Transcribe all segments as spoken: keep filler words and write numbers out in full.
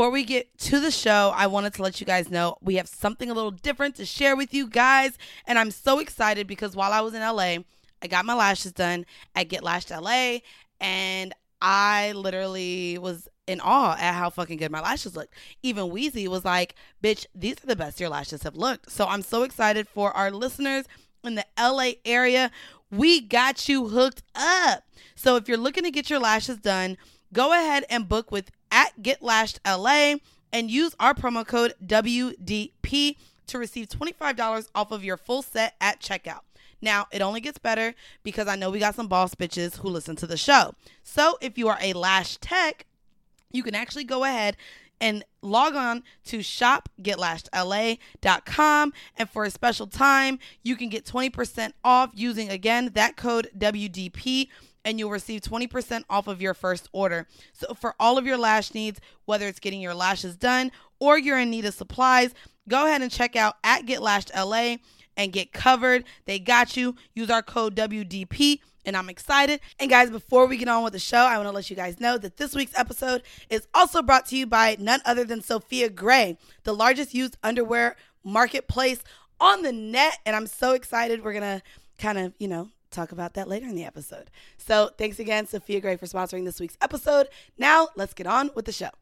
before we get to the show, I wanted to let you guys know we have something a little different to share with you guys. And I'm so excited because while I was in L A, I got my lashes done at Get Lashed L A. And I literally was in awe at how fucking good my lashes looked. Even Weezy was like, bitch, these are the best your lashes have looked. So I'm so excited for our listeners in the L A area. We got you hooked up. So if you're looking to get your lashes done, go ahead and book with at Get Lashed L A and use our promo code W D P to receive twenty-five dollars off of your full set at checkout. Now, it only gets better because I know we got some boss bitches who listen to the show. So if you are a lash tech, you can actually go ahead and log on to shop get lashed L A dot com. And for a special time, you can get twenty percent off using, again, that code W D P. And you'll receive twenty percent off of your first order. So for all of your lash needs, whether it's getting your lashes done or you're in need of supplies, go ahead and check out at Get Lashed L A and get covered. They got you. Use our code W D P, and I'm excited. And guys, before we get on with the show, I want to let you guys know that this week's episode is also brought to you by none other than Sophia Gray, the largest used underwear marketplace on the net. And I'm so excited. We're going to kind of, you know, talk about that later in the episode. So thanks again, Sophia Gray, for sponsoring this week's episode. Now let's get on with the show.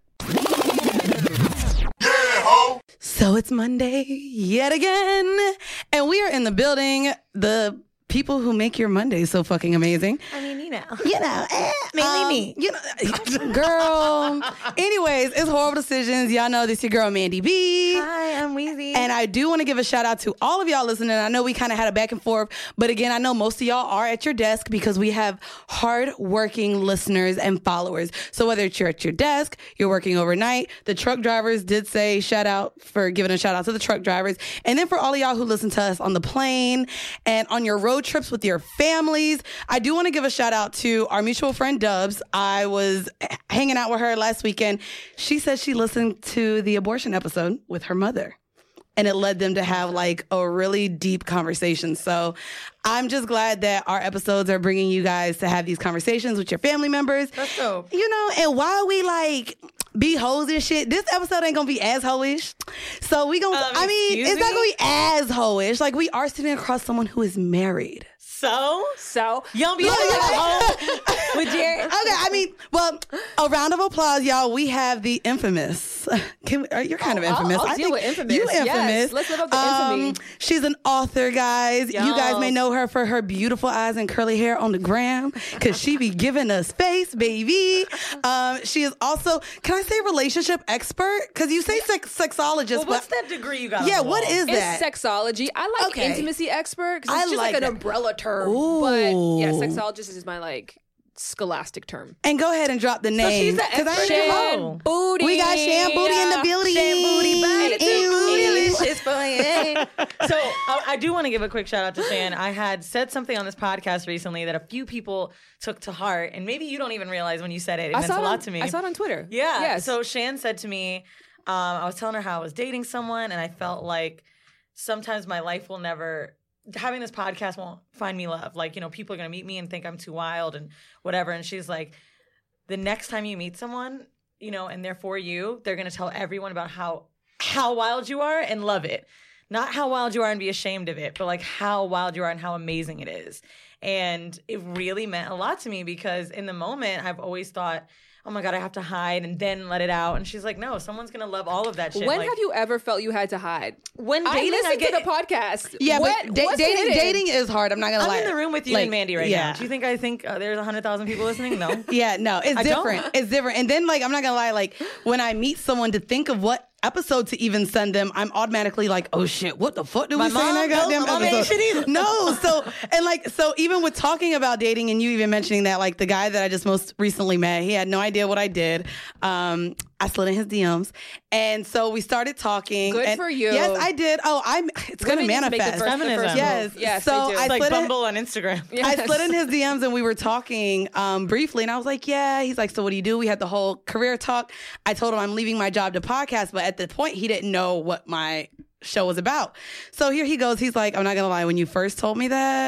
Yeah, ho. So it's Monday yet again, and we are in the building. The people who make your Mondays so fucking amazing. I mean, you know. You know. Eh, Mainly um, me. You know, girl. Anyways, it's Horrible Decisions. Y'all know this your girl, Mandy B. Hi, I'm Weezy. And I do want to give a shout out to all of y'all listening. I know we kind of had a back and forth, but again, I know most of y'all are at your desk because we have hard-working listeners and followers. So whether it's you're at your desk, you're working overnight, the truck drivers did say shout out for giving a shout out to the truck drivers. And then for all of y'all who listen to us on the plane and on your road trips with your families, I do want to give a shout out to our mutual friend Dubs. I was hanging out with her last weekend. She said she listened to the abortion episode with her mother, and it led them to have like a really deep conversation. So I'm just glad that our episodes are bringing you guys to have these conversations with your family members. That's dope. You know, and while we like be hoes and shit, this episode ain't gonna be as hoish. So we gonna, um, I mean, it's me? not gonna be as hoish. Like, we are sitting across someone who is married. So? So? You don't be able to get home with Jared? Okay, I mean, well, a round of applause, y'all. We have the infamous. Can we, you're kind oh, of infamous. I'll, I'll I deal think with infamous. You infamous. Yes, let's live up to um, infamy. She's an author, guys. Yes. You guys may know her for her beautiful eyes and curly hair on the gram, because she be giving us face, baby. Um, she is also, can I say relationship expert? Because you say sex, sexologist. Well, what's but, that degree you got? Yeah, what is that? It's sexology. I like Okay. intimacy expert because it's I just like like, an that. umbrella term. Ooh. But yeah, sexologist is my like scholastic term. And go ahead and drop the name. So she's the expert. Shan Booty. We got Shan Booty in the building. Shan Booty, Ew. delicious for you. So I, I do want to give a quick shout out to Shan. I had said something on this podcast recently that a few people took to heart, and maybe you don't even realize when you said it. It I meant saw a it lot on, to me. I saw it on Twitter. Yeah. Yes. So Shan said to me, um, I was telling her how I was dating someone, and I felt like sometimes my life will never, having this podcast won't find me love. Like, you know, people are going to meet me and think I'm too wild and whatever. And she's like, the next time you meet someone, you know, and they're for you, they're going to tell everyone about how how wild you are and love it. Not how wild you are and be ashamed of it, but like how wild you are and how amazing it is. And it really meant a lot to me because in the moment, I've always thought, oh my God, I have to hide and then let it out. And she's like, no, someone's going to love all of that shit. When like, have you ever felt you had to hide? When I dating, listened I get, to the podcast. Yeah, what, but da- what's dating hidden? dating is hard. I'm not gonna I'm lie. in the room with you Like, and Mandy right yeah. now. Do you think I think uh, there's one hundred thousand people listening? No. Yeah, no, it's I don't. different. It's different. And then, like, I'm not gonna lie, like, when I meet someone to think of what episode to even send them, I'm automatically like, oh shit, what the fuck did My we say in that mom, no, goddamn my mom ain't episode? shit either. No, so, and like, so even with talking about dating and you even mentioning that, like, the guy that I just most recently met, he had no idea what I did. Um, I slid in his D Ms. And so we started talking. Good and for you. Yes, I did. Oh, I'm, it's going to Women need to make the manifest. first- the Feminism. first Yes. move. Yes, so they do. I It's like slid in- Bumble on Instagram. Yes. I slid in his D Ms and we were talking um, briefly, and I was like, yeah. He's like, so what do you do? We had the whole career talk. I told him I'm leaving my job to podcast, but at the point, he didn't know what my show was about. So here he goes. He's like, I'm not going to lie. When you first told me that,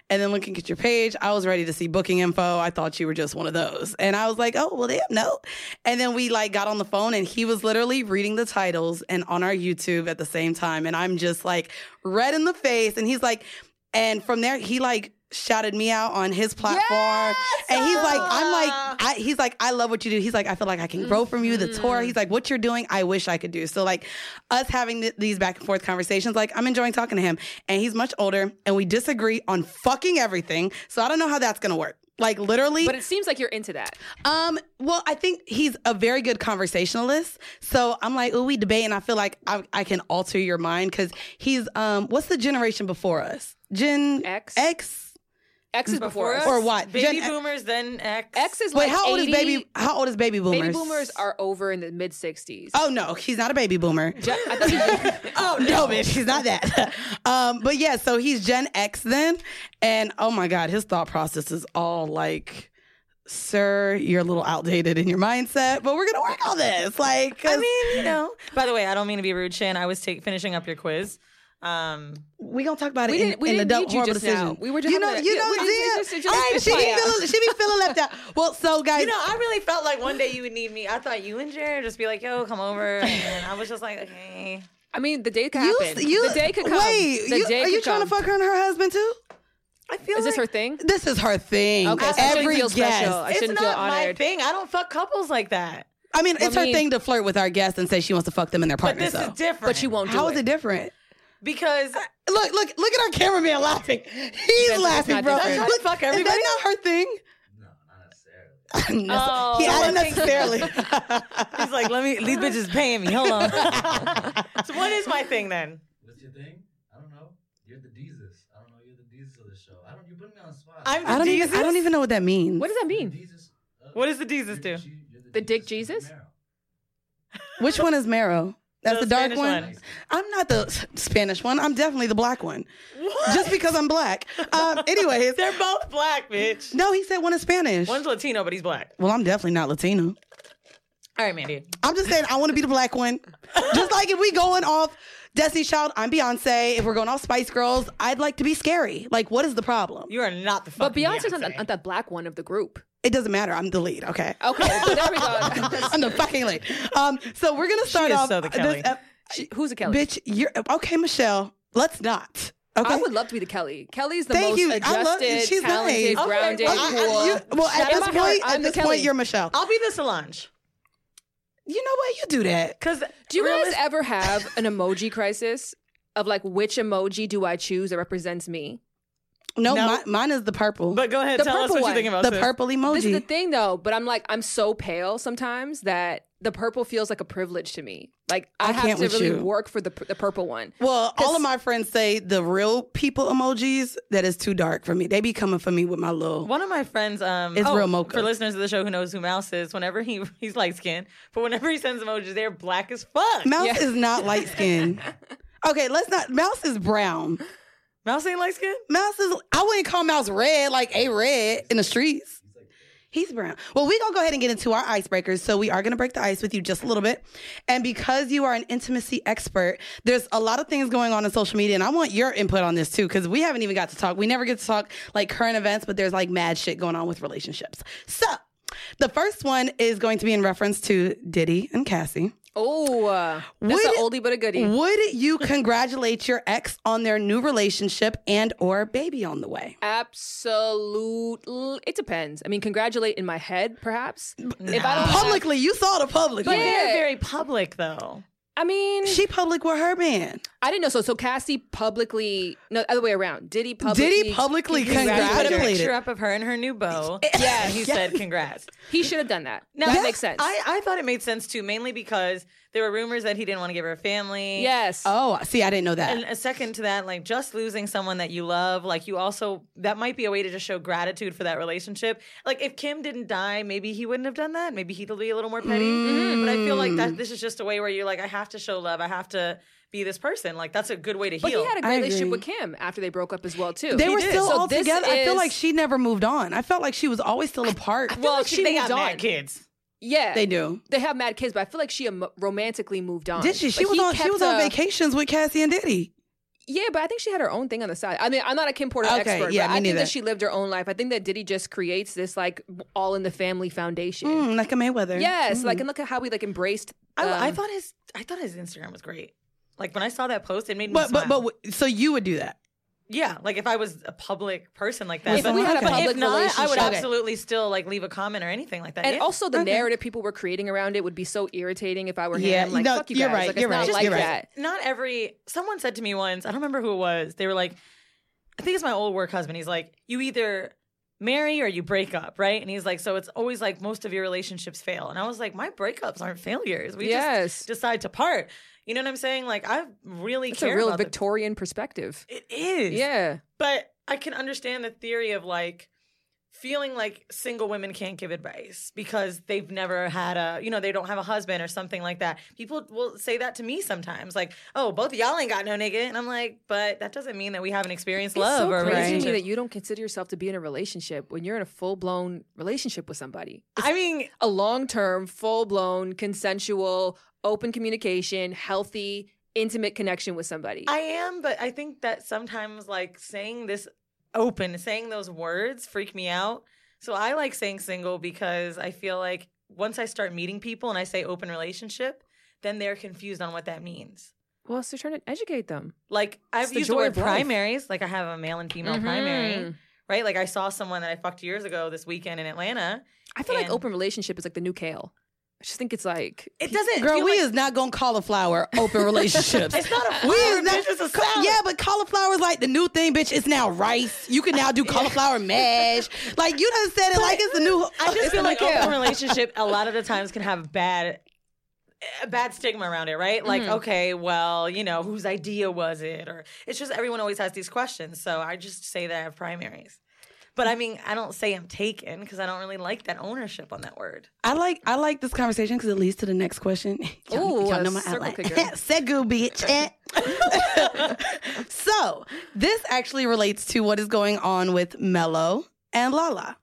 And then looking at your page, I was ready to see booking info. I thought you were just one of those. And I was like, oh, well, damn, no. And then we like got on the phone and he was literally reading the titles and on our YouTube at the same time. And I'm just like red in the face. And he's like, and from there, he like shouted me out on his platform. Yes! And he's like, I'm like, I, he's like, I love what you do. He's like, I feel like I can grow from you. The tour. He's like, what you're doing, I wish I could do. So like us having th- these back and forth conversations, like I'm enjoying talking to him. And he's much older and we disagree on fucking everything. So I don't know how that's going to work. Like literally. But it seems like you're into that. Um, well, I think he's a very good conversationalist. So I'm like, oh, we debate and I feel like I, I can alter your mind because he's, um, what's the generation before us? Gen X. X. X is before, before us. Or what? Baby Gen- boomers, then X. X is Wait, like how old eighty. is baby? How old is baby boomers? Baby boomers are over in the mid sixties. Oh no, he's not a baby boomer. Gen- I thought he was- Oh no, bitch, he's not that. um, but yeah, so he's Gen X then, and oh my god, his thought process is all like, sir, you're a little outdated in your mindset, but we're gonna work on this. Like, I mean, you know. By the way, I don't mean to be rude, Shan. I was take, finishing up your quiz. Um, we gonna talk about it We in, didn't- we in didn't adult need you horrible just now. decision. We were just you know, having a- you yeah, know, we- Zia. it's just- it's just- Hey, it's she be fire. feeling, she be feeling left out. Well, so guys, you know, I really felt like one day you would need me. I thought you and Jared just be like, yo, come over. And I was just like, okay. I mean, the day could you, happen. you, the day could come. Wait, the you, day are could you trying come. to fuck her and her husband too? I feel Is this her like thing? This is her thing. Okay, so I shouldn't Every feel guest. special. I it's shouldn't not feel my honored. thing. I don't fuck couples like that. I mean, it's I her mean- thing to flirt with our guests and say she wants to fuck them and their But partners. this is though. different. But you won't do How it. is it different? Because Look, look, look at our cameraman laughing. He's That's laughing, not bro. different. Look, Fuck is everybody? that not her thing? No, not necessarily. Oh. he So added I think- necessarily. he's like, let me, these bitches paying me. Hold on. So what is my thing then? What's your thing? I don't know. You're the Jesus. I don't know. You're the Jesus of the show. I don't. You put me on the spot. I'm the I don't even. Jesus? I don't even know what that means. What does that You're the mean? Jesus, uh, What does the Jesus you're- do? she- you're The dick of Jesus? Romero. Which one is Marrow? That's the, The dark Spanish one? one. I'm not the S- Spanish one. I'm definitely the black one. Just because I'm black. Um, anyways, They're both black, bitch. no, he said one is Spanish. One's Latino, but he's black. Well, I'm definitely not Latino. All right, Mandy. I'm just saying I want to be the black one. Just like if we going off Destiny's Child, I'm Beyonce. If we're going off Spice Girls, I'd like to be scary. Like, what is the problem? You are not the But fucking Beyonce's Beyonce. not the, not the black one of the group. It doesn't matter. I'm the lead. Okay. Okay, so there we go. I'm the fucking lead. Um, so we're gonna start is off. so the Kelly. this ep- She- Who's a Kelly? bitch, you're okay, Michelle. Let's not. Okay. I would love to be the Kelly. Kelly's the Thank most you. I adjusted, love- she's talented, nice. Okay, grounded, well, I- I- cool. you- well, Shout at out this my point, heart, at I'm the this Kelly. point, you're Michelle. I'll be the Solange. You know what? You do that. Because Do you guys ever have an emoji crisis of like, which emoji do I choose that represents me? No, No. mi- mine is the purple. But go ahead, The tell us purple what one. you think about the this. purple emoji. This is the thing though, but I'm like, I'm so pale sometimes that the purple feels like a privilege to me. Like I, I have can't to with really you. work for the the purple one. Well, all 'Cause- of my friends say the real people emojis, that is too dark for me. They be coming for me with my little. One of my friends, um, It's oh, real mocha. for listeners of the show who knows who Mouse is, whenever he he's light skinned, but whenever he sends emojis, they're black as fuck. Mouse Yeah. is not light skinned. Okay, let's not. Mouse is brown. Mouse ain't light skinned? Mouse is. I wouldn't call Mouse red like a red in the streets. He's brown. Well, we're going to go ahead and get into our icebreakers. So we are going to break the ice with you just a little bit. And because you are an intimacy expert, there's a lot of things going on in social media. And I want your input on this too, because we haven't even got to talk. We never get to talk like current events, but there's like mad shit going on with relationships. So the first one is going to be in reference to Diddy and Cassie. Oh, uh, that's Would- an oldie but a goodie. Would you congratulate your ex on their new relationship and or baby on the way? Absolutely. It depends. I mean, congratulate in my head, perhaps. If I don't have- Publicly, you saw the public. But one. they're Yeah. very public, though. I mean, She public with her man. I didn't know. So, so Cassie publicly, no, other way around. Did he publicly? Did he publicly He put a congratulated? picture up of her and her new beau. Yeah, And he said, congrats. He should have done that. Now, that yeah, makes sense. I, I thought it made sense too, mainly because there were rumors that he didn't want to give her a family. yes. Oh, see, I didn't know that. And a second to that, like just losing someone that you love, like you also, that might be a way to just show gratitude for that relationship. Like if Kim didn't die, maybe he wouldn't have done that. Maybe he'd be a little more petty. Mm. But I feel like that this is just a way where you're like, I have to show love. I have to be this person. Like that's a good way to But heal. he had a I great relationship agree. with Kim after they broke up as well too. they he were did. still So all this together. I feel is- like she never moved on. I felt like she was always still apart. well, like she, she they moved got on. mad kids. yeah, They do. They have mad kids, but I feel like she emo- romantically moved on. Did she? She But was he on. She kept was on a- vacations with Cassie and Diddy. Yeah, but I think she had her own thing on the side. I mean, I'm not a Kim Porter Okay, expert, yeah, but me I think neither. that she lived her own life. I think that Diddy just creates this like all in the family foundation. Mm, like a Mayweather. Yes, Mm. like and look at how we like embraced. I, I um, thought his I thought his Instagram was great. Like when I saw that post, it made me But smile. but but so you would do that? yeah, like if I was a public person like that. If but we had a but public if not, I would relationship. Okay. absolutely still like leave a comment or anything like that. And yeah. also the Okay. narrative people were creating around it would be so irritating if I were Yeah, him. Like, no, fuck you you're guys. right, Like, you're it's not right, like you're right. that. not every someone said to me once, I don't remember who it was. They were like, I think it's my old work husband. He's like, you either marry or you break up, right? And he's like, so it's always like most of your relationships fail. And I was like, my breakups aren't failures. We Yes. just decide to part. You know what I'm saying? Like I really It's care a real about the- Victorian perspective. It is. Yeah. But I can understand the theory of like feeling like single women can't give advice because they've never had a, you know, they don't have a husband or something like that. People will say that to me sometimes, like, "Oh, both of y'all ain't got no nigga," and I'm like, "But that doesn't mean that we haven't experienced love it's or so a crazy to me relationship." that you don't consider yourself to be in a relationship when you're in a full blown relationship with somebody. I mean, A long term, full blown, consensual, open communication, healthy, intimate connection with somebody. I am, but I think that sometimes like saying this open, saying those words freak me out. So I like saying single because I feel like once I start meeting people and I say open relationship, then they're confused on what that means. well, so you're trying to educate them. Like I've It's the used the joy word of life. primaries. Like I have a male and female primary, Mhm. right? Like I saw someone that I fucked years ago this weekend in Atlanta. I feel like And- open relationship is like the new kale. I just think it's like It doesn't Girl, feel we like, is not gonna cauliflower open relationships. It's not a We flower, is not. bitch, it's a salad. Yeah, but cauliflower is like the new thing, bitch. It's now rice. You can now do cauliflower mash. Like you done said it like it's the new. I just it's feel the like new open kale. relationship a lot of the times can have bad a bad stigma around it, right? Like, okay, well, you know, whose idea was it? Or it's just everyone always has these questions. So I just say that I have primaries. But I mean, I don't say I'm taken because I don't really like that ownership on that word. I like I like this conversation because it leads to the next question. Y'all, Ooh, y'all a know my circle outline. kicker. Segu, bitch. So this actually relates to what is going on with Mello and Lala.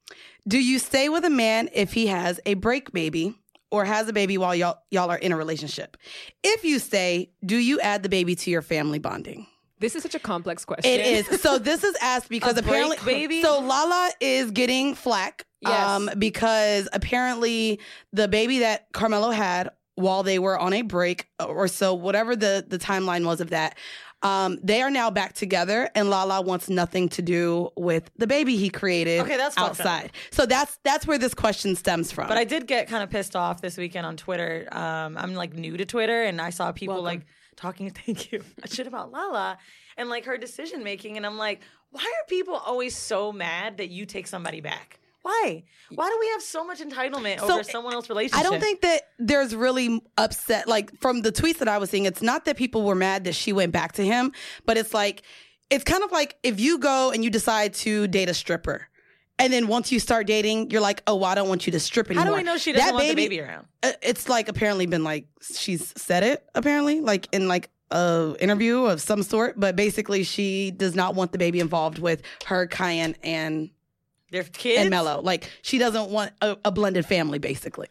Do you stay with a man if he has a break baby or has a baby while y'all y'all are in a relationship? If you stay, do you add the baby to your family bonding? this is such a complex question. It is. So this is asked because A break apparently, baby? So Lala is getting flack, Yes. um, because apparently the baby that Carmelo had while they were on a break, or so whatever the the timeline was of that, um, they are now back together, and Lala wants nothing to do with the baby he created. Okay, that's fucked up. outside. So that's that's where this question stems from. But I did get kind of pissed off this weekend on Twitter. Um, I'm like new to Twitter, and I saw people Welcome. like talking, thank you, shit about Lala and like her decision making. And I'm like, why are people always so mad that you take somebody back? Why? Why do we have so much entitlement So, over someone else's relationship? I don't think that there's really upset. Like from the tweets that I was seeing, it's not that people were mad that she went back to him, but it's like, it's kind of like if you go and you decide to date a stripper, and then once you start dating, you're like, oh, well, I don't want you to strip How anymore. do we know she doesn't That want the baby around? uh, It's like apparently been like she's said it apparently like in like a interview of some sort, but basically she does not want the baby involved with her, Cayenne, and Their kids? and Mello. Like she doesn't want a, a blended family, basically.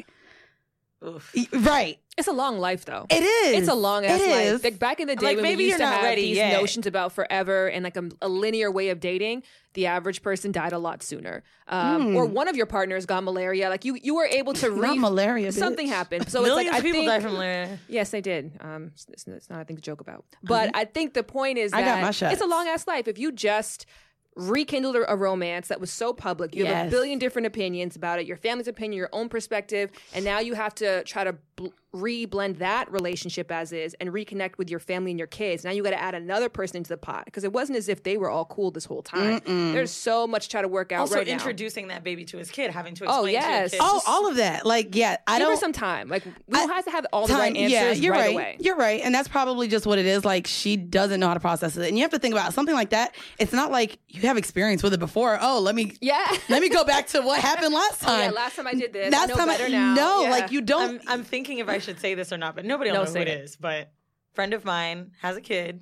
Oof. Y- Right. It's a long life, though. It is. It's a long ass It life. is. Like back in the day Like, when maybe we used you're to not have ready these yet. notions about forever and like a, a linear way of dating, the average person died a lot sooner. Um, Mm. Or one of your partners got malaria. Like you, you were able to Not re- malaria, bitch. Something happened. So Millions it's like of I people think, die from malaria. Yes, they did. Um, it's, it's not a thing to joke about. But I think the point is I that got my shots. it's a long ass life. If you just rekindled a, a romance that was so public, you have a Yes. billion different opinions about it, your family's opinion, your own perspective, and now you have to try to bl- re-blend that relationship as is and reconnect with your family and your kids. Now you got to add another person into the pot because it wasn't as if they were all cool this whole time. There's so much to try to work out Also, right now. introducing that baby to his kid, having to Oh, explain yes. to your Oh, kids. all of that. Like, yeah, I Give her don't. some time. Like we don't I- have to have all the right Time- answers yeah, you're right, right. away. You're right, and that's probably just what it is. Like she doesn't know how to process it, and you have to think about something like that. It's not like you have experience with it before. Oh, let me Yeah. let me go back to what happened last Oh, time. yeah, last time I did this. Last I know time, better I, now. no, Yeah. like you don't. I'm, I'm thinking if I should say this or not, but nobody will No, know who say it it. is. But friend of mine has a kid.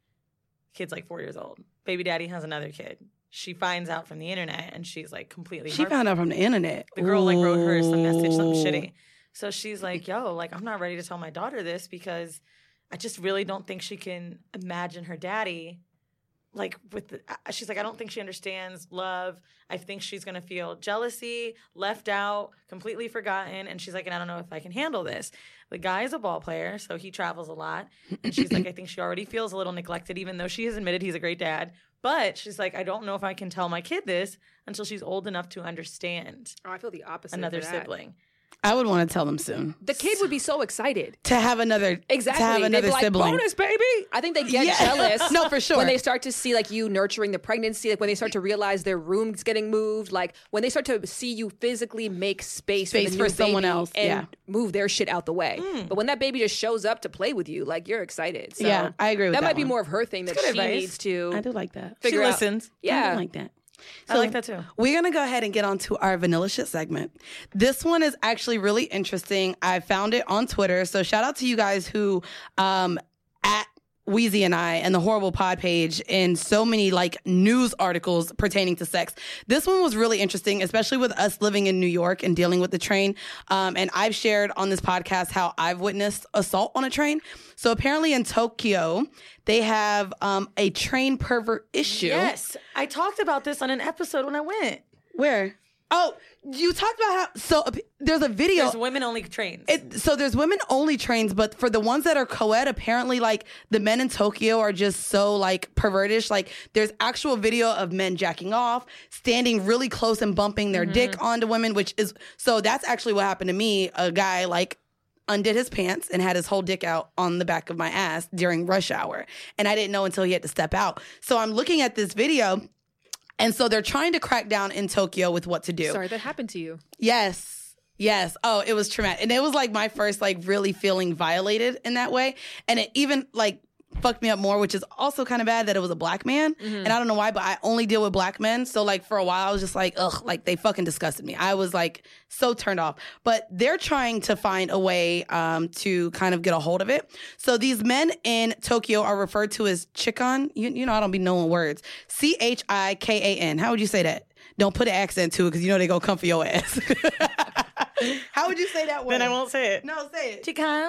Kid's like four years old. Baby daddy has another kid. She finds out from the internet, and she's like completely. She heart- found out from the internet. the girl like wrote her some message, something Ooh. shitty. So she's like, "Yo, like I'm not ready to tell my daughter this because I just really don't think she can imagine her daddy. Like with the, she's like, I don't think she understands love. I think she's gonna feel jealousy, left out, completely forgotten. And she's like, and I don't know if I can handle this. The guy is a ball player, so he travels a lot. And she's like, I think she already feels a little neglected, even though she has admitted he's a great dad. But she's like, I don't know if I can tell my kid this until she's old enough to understand Oh, I feel the opposite. another for that. sibling. I would want to tell them soon The kid would be so excited. to have another Exactly. to have They'd another be like, sibling. bonus, baby. I think they get Yeah. jealous. No, for sure. When they start to see like you nurturing the pregnancy, like when they start to realize their room's getting moved, like when they start to see you physically make space, Space for, the for new someone baby else, and yeah. move their shit out the way. But when that baby just shows up to play with you, like you're excited. So Yeah, I agree with that. that might be one. more of her thing that good she advice. needs to I do like that. figure She out. listens. I Yeah. do like that. I like that too. We're going to go ahead and get on to our vanilla shit segment. This one is actually really interesting. I found it on Twitter. So shout out to you guys who um, at Wheezy and I and the Horrible Pod page in so many like news articles pertaining to sex. This one was really interesting, especially with us living in New York and dealing with the train. Um, and I've shared on this podcast how I've witnessed assault on a train. So apparently in Tokyo, they have um, a train pervert issue. Yes. I talked about this on an episode when I went. Where? Oh, you talked about how. So uh, there's a video. There's women only trains. It, so there's women only trains, but for the ones that are co-ed, apparently like the men in Tokyo are just so like pervertish. Like there's actual video of men jacking off, standing really close and bumping their dick onto women, which is so that's actually what happened to me. A guy like undid his pants and had his whole dick out on the back of my ass during rush hour. And I didn't know until he had to step out. So I'm looking at this video. And so they're trying to crack down in Tokyo with what to do. Sorry, that happened to you. Yes. Yes. Oh, it was traumatic. And it was like my first like really feeling violated in that way. And it even like fucked me up more, which is also kind of bad that it was a black man. Mm-hmm. And I don't know why, but I only deal with black men. So like for a while I was just like, ugh, like they fucking disgusted me. I was like so turned off. But they're trying to find a way um, to kind of get a hold of it. So these men in Tokyo are referred to as Chikan. You, you know, I don't be knowing words. C H I K A N. How would you say that? Don't put an accent to it because you know they gonna come for your ass. How would you say that word? Then I won't say it. No, say it. Chikan.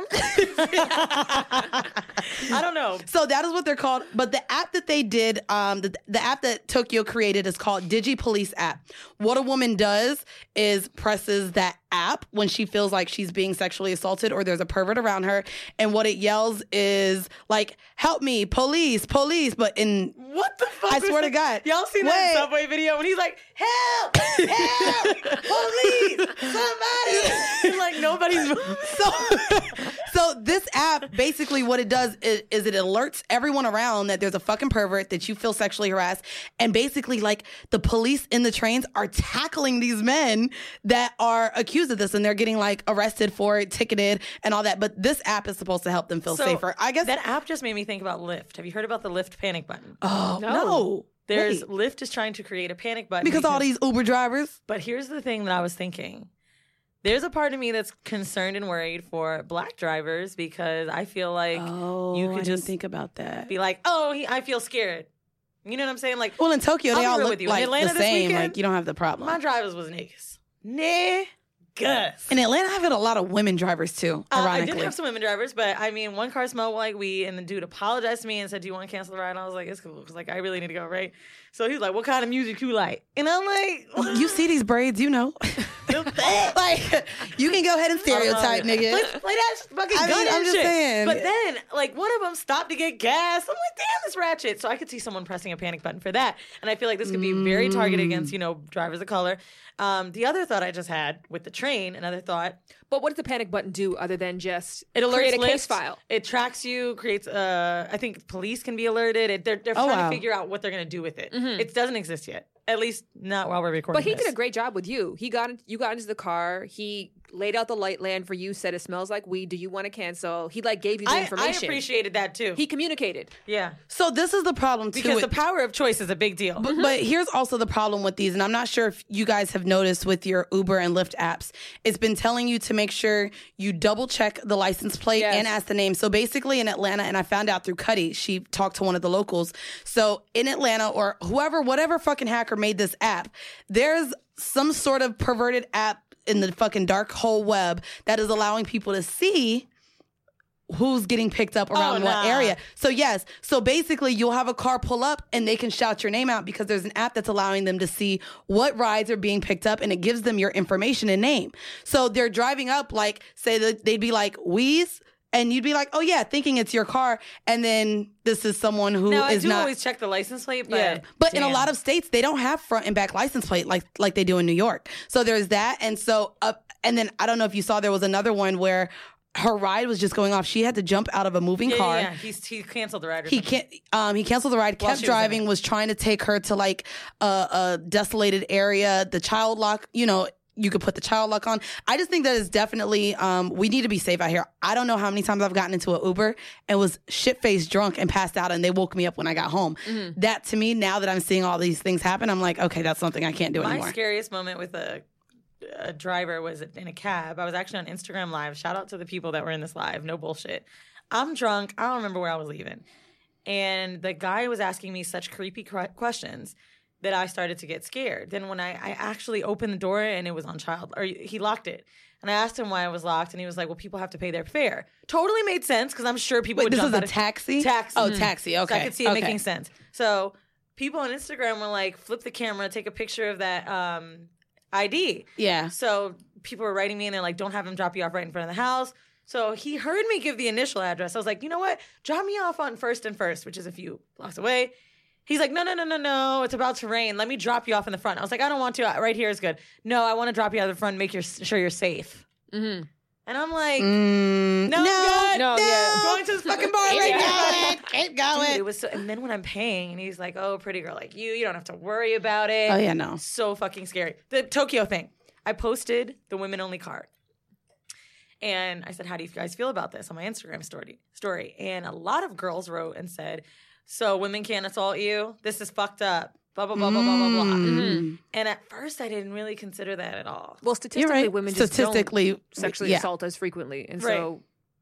I don't know. So that is what they're called. But the app that they did, um, the, the app that Tokyo created is called Digi Police app. What a woman does is presses that app when she feels like she's being sexually assaulted or there's a pervert around her. And what it yells is like, help me, police, police. But in, What the fuck? I was swear to that? God. Y'all seen Wait. that Subway video when he's like, help, help, police, somebody. like nobody's moving. So, so this app, basically what it does is, is it alerts everyone around that there's a fucking pervert, that you feel sexually harassed. And basically like the police in the trains are tackling these men that are accused of this and they're getting like arrested for it, ticketed and all that. But this app is supposed to help them feel So, safer. I guess. That app just made me think about Lyft. Have you heard about the Lyft panic button? oh, No. no. There's Wait. Lyft is trying to create a panic button Because all these Uber drivers. But here's the thing that I was thinking. There's a part of me that's concerned and worried for black drivers because I feel like Oh, you could I didn't just think about that. be like, oh, he, I feel scared. You know what I'm saying? Like, Well, in Tokyo, I'll they be all real look with you. In like Atlanta the this same. weekend, Like you don't have the problem. my drivers was niggas. Niggas. In Atlanta, I've had a lot of women drivers too. Uh, I Ironically, did have some women drivers, but I mean, one car smelled like weed, and the dude apologized to me and said, "Do you want to cancel the ride?" And I was like, "It's cool," because like I really need to go, right? So he's like, "What kind of music you like?" And I'm like, you see these braids, you know. Like you can go ahead and stereotype, nigga. Play, play that fucking I gun mean, and I'm just shit. saying. But then, like, one of them stopped to get gas. I'm like, damn, this ratchet. So I could see someone pressing a panic button for that. And I feel like this could be very targeted against, you know, drivers of color. Um, the other thought I just had with the train, another thought, But what does the panic button do other than just it alerts create a Lyft, case file? It tracks you, creates, uh, I think police can be alerted. It, they're they're Oh, trying wow. to figure out what they're going to do with it. It doesn't exist yet. At least not while we're recording But he this. did a great job with you. He got in, you got into the car. He laid out the light land for you. Said it smells like weed. Do you want to cancel? He like gave you the I, I information. appreciated that too. He communicated. yeah. So this is the problem too. Because with- the power of choice is a big deal. But, but here's also the problem with these, and I'm not sure if you guys have noticed with your Uber and Lyft apps. It's been telling you to make sure you double check the license plate Yes. and ask the name. So basically in Atlanta, and I found out through Cuddy, she talked to one of the locals. So in Atlanta, or whoever, whatever fucking hacker made this app, there's some sort of perverted app in the fucking dark whole web that is allowing people to see who's getting picked up around Oh, what nah. area. So yes, so basically you'll have a car pull up and they can shout your name out because there's an app that's allowing them to see what rides are being picked up and it gives them your information and name. So they're driving up, like say that they'd be like, Wheeze, and you'd be like, oh yeah, thinking it's your car, and then this is someone who Now, I is do not. always check the license plate, but Yeah. But in a damn. lot of states, they don't have front and back license plate like like they do in New York. So there's that, and so up, and then I don't know if you saw there was another one where her ride was just going off. She had to jump out of a moving yeah, car. yeah, yeah. He's, he canceled the ride. Or He something. can't. Um, he canceled the ride. While Kept she was in driving. it. Was trying to take her to like a, a desolated area. The child lock. You know, you could put the child lock on. I just think that is definitely. Um, we need to be safe out here. I don't know how many times I've gotten into an Uber and was shit faced drunk and passed out, and they woke me up when I got home. Mm-hmm. That to me, now that I'm seeing all these things happen, I'm like, okay, that's something I can't do My anymore. scariest moment with a, a driver was in a cab. I was actually on Instagram Live. Shout out to the people that were in this live. No bullshit. I'm drunk. I don't remember where I was leaving. And the guy was asking me such creepy cr- questions that I started to get scared. Then when I, I actually opened the door and it was on child, or he locked it. And I asked him why it was locked, and he was like, well, people have to pay their fare. Totally made sense, because I'm sure people Wait, would this jump is a out of- taxi? Taxi. Oh, Mhm. taxi. Okay. So I could see it Okay. making sense. So people on Instagram were like, flip the camera, take a picture of that um, I D. Yeah. So people were writing me and they're like, don't have him drop you off right in front of the house. So he heard me give the initial address. I was like, you know what? Drop me off on First and First, which is a few blocks away. He's like, no, no, no, no, no. It's about to rain. Let me drop you off in the front. I was like, I don't want to. Right here is good. No, I want to drop you out of the front and make your, sure you're safe. Mm-hmm. And I'm like, Mm, no, no, good. no, yeah. Going to this fucking bar Keep right now. going. Keep going. Dude, it was so, and then when I'm paying, and he's like, "Oh, pretty girl like you, you don't have to worry about it." Oh yeah, no. So fucking scary. The Tokyo thing. I posted the women only card, and I said, "How do you guys feel about this?" on my Instagram story. Story, and a lot of girls wrote and said, "So women can't assault you? This is fucked up." Blah blah blah blah blah blah blah. Mm. And at first, I didn't really consider that at all. Well, You're statistically, right. women just Statistically, don't sexually yeah. assault us frequently, and Right. so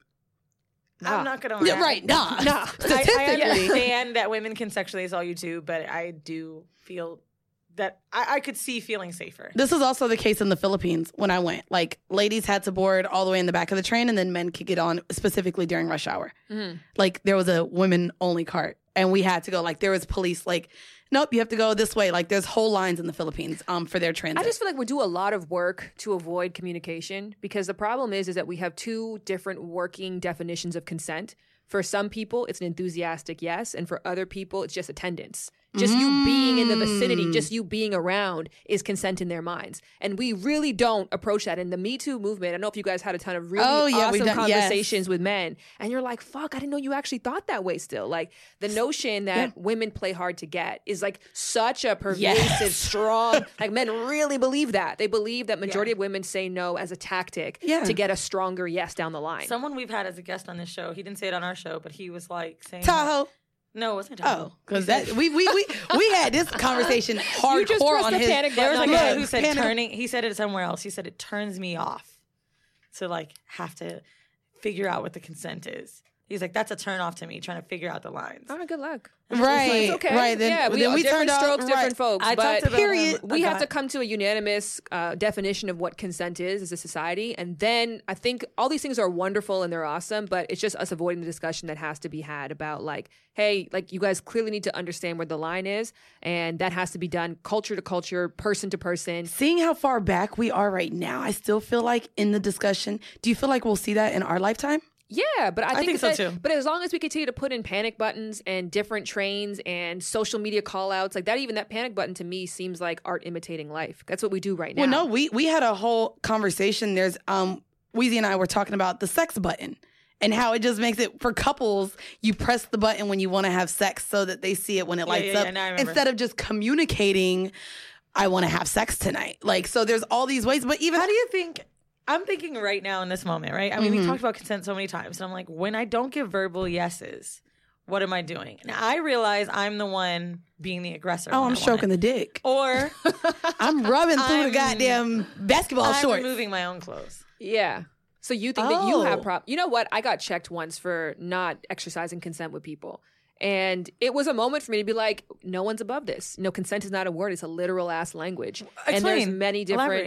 nah. I'm not gonna. Yeah, lie. right. Nah. Nah. I, I Statistically. understand that women can sexually assault you too, but I do feel that I, I could see feeling safer. This is also the case in the Philippines when I went. Like, ladies had to board all the way in the back of the train, and then men could get on specifically during rush hour. Mhm. Like, there was a women only cart, and we had to go. Like, there was police, like, nope, you have to go this way. Like, there's whole lines in the Philippines um, for their transit. I just feel like we do a lot of work to avoid communication because the problem is is that we have two different working definitions of consent. For some people, it's an enthusiastic yes, and for other people, it's just attendance. Just you being in the vicinity, just you being around is consent in their minds. And we really don't approach that. In the Me Too movement, I don't know if you guys had a ton of really Oh, yeah, we've awesome done- yes. conversations with men. And you're like, fuck, I didn't know you actually thought that way still. Like the notion that Yeah. women play hard to get is like such a pervasive, Yes. strong, like men really believe that. They believe that majority Yeah. of women say no as a tactic Yeah. to get a stronger yes down the line. Someone we've had as a guest on this show, he didn't say it on our show, but he was like saying Tahoe. No, it wasn't Tahoe. Oh, because that we, we we we had this conversation hardcore just pressed on the his. panic There was button like on a Look, guy who said panic- turning. He said it somewhere else. He said it turns me off to like have to figure out what the consent is. He's like, that's a turn off to me, trying to figure out the lines. Oh, good luck. Right, It's okay. right. Then, yeah, we, then we different turned out strokes, right. different folks. I but talked about period. him, we a have guy- to come to a unanimous uh, definition of what consent is as a society. And then I think all these things are wonderful and they're awesome, but it's just us avoiding the discussion that has to be had about like, hey, like you guys clearly need to understand where the line is. And that has to be done culture to culture, person to person. Seeing how far back we are right now, I still feel like in the discussion. Do you feel like we'll see that in our lifetime? Yeah, but I think, think so, that, too. But as long as we continue to put in panic buttons and different trains and social media call outs, like that, even that panic button to me seems like art imitating life. That's what we do right now. Well, no, we we had a whole conversation. There's um, Weezy and I were talking about the sex button and how it just makes it for couples. You press the button when you want to have sex so that they see it when it Yeah, lights yeah, yeah, up now I remember. instead of just communicating. I want to have sex tonight. Like, so there's all these ways, but even How do you think? I'm thinking right now in this moment, right? I mean, Mhm. we talked about consent so many times, and I'm like, when I don't give verbal yeses, what am I doing? And I realize I'm the one being the aggressor. oh, when I'm I stroking want the dick. it. Or I'm rubbing through the I'm- goddamn basketball I'm shorts. removing my own clothes. Yeah. So you think that you have Oh. prop? You know what? I got checked once for not exercising consent with people. And it was a moment for me to be like, no one's above this. No, consent is not a word. It's a literal ass language. And there's Explain. many different Elaborate.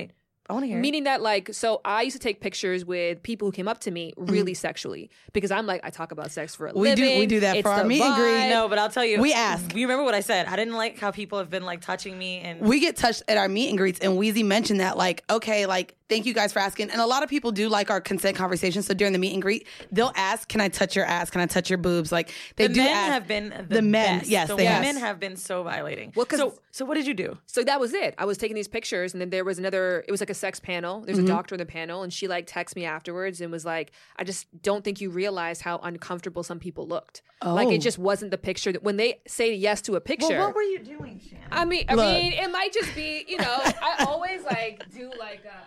I want to hear. Meaning that, like, so I used to take pictures with people who came up to me really mm. sexually because I'm like, I talk about sex for a we living. Do, we do that it's for our meet and greet. No, but I'll tell you. We ask. You remember what I said? I didn't like how people have been like touching me. And we get touched at our meet and greets, and Weezy mentioned that, like, okay, like, thank you guys for asking. And a lot of people do like our consent conversations. So during the meet and greet, they'll ask, can I touch your ass? Can I touch your boobs? Like, they the do men ask. have been the, the men, best. yes, the they women have. have been so violating. Well, so, so what did you do? So that was it. I was taking these pictures, and then there was another, it was like a sex panel. There's Mm-hmm. a doctor in the panel, and she like texted me afterwards and was like, I just don't think you realized how uncomfortable some people looked. Oh. Like, it just wasn't the picture that when they say yes to a picture. Well, what were you doing, Shannon? I mean, I Look. mean, it might just be, you know, I always like do like a,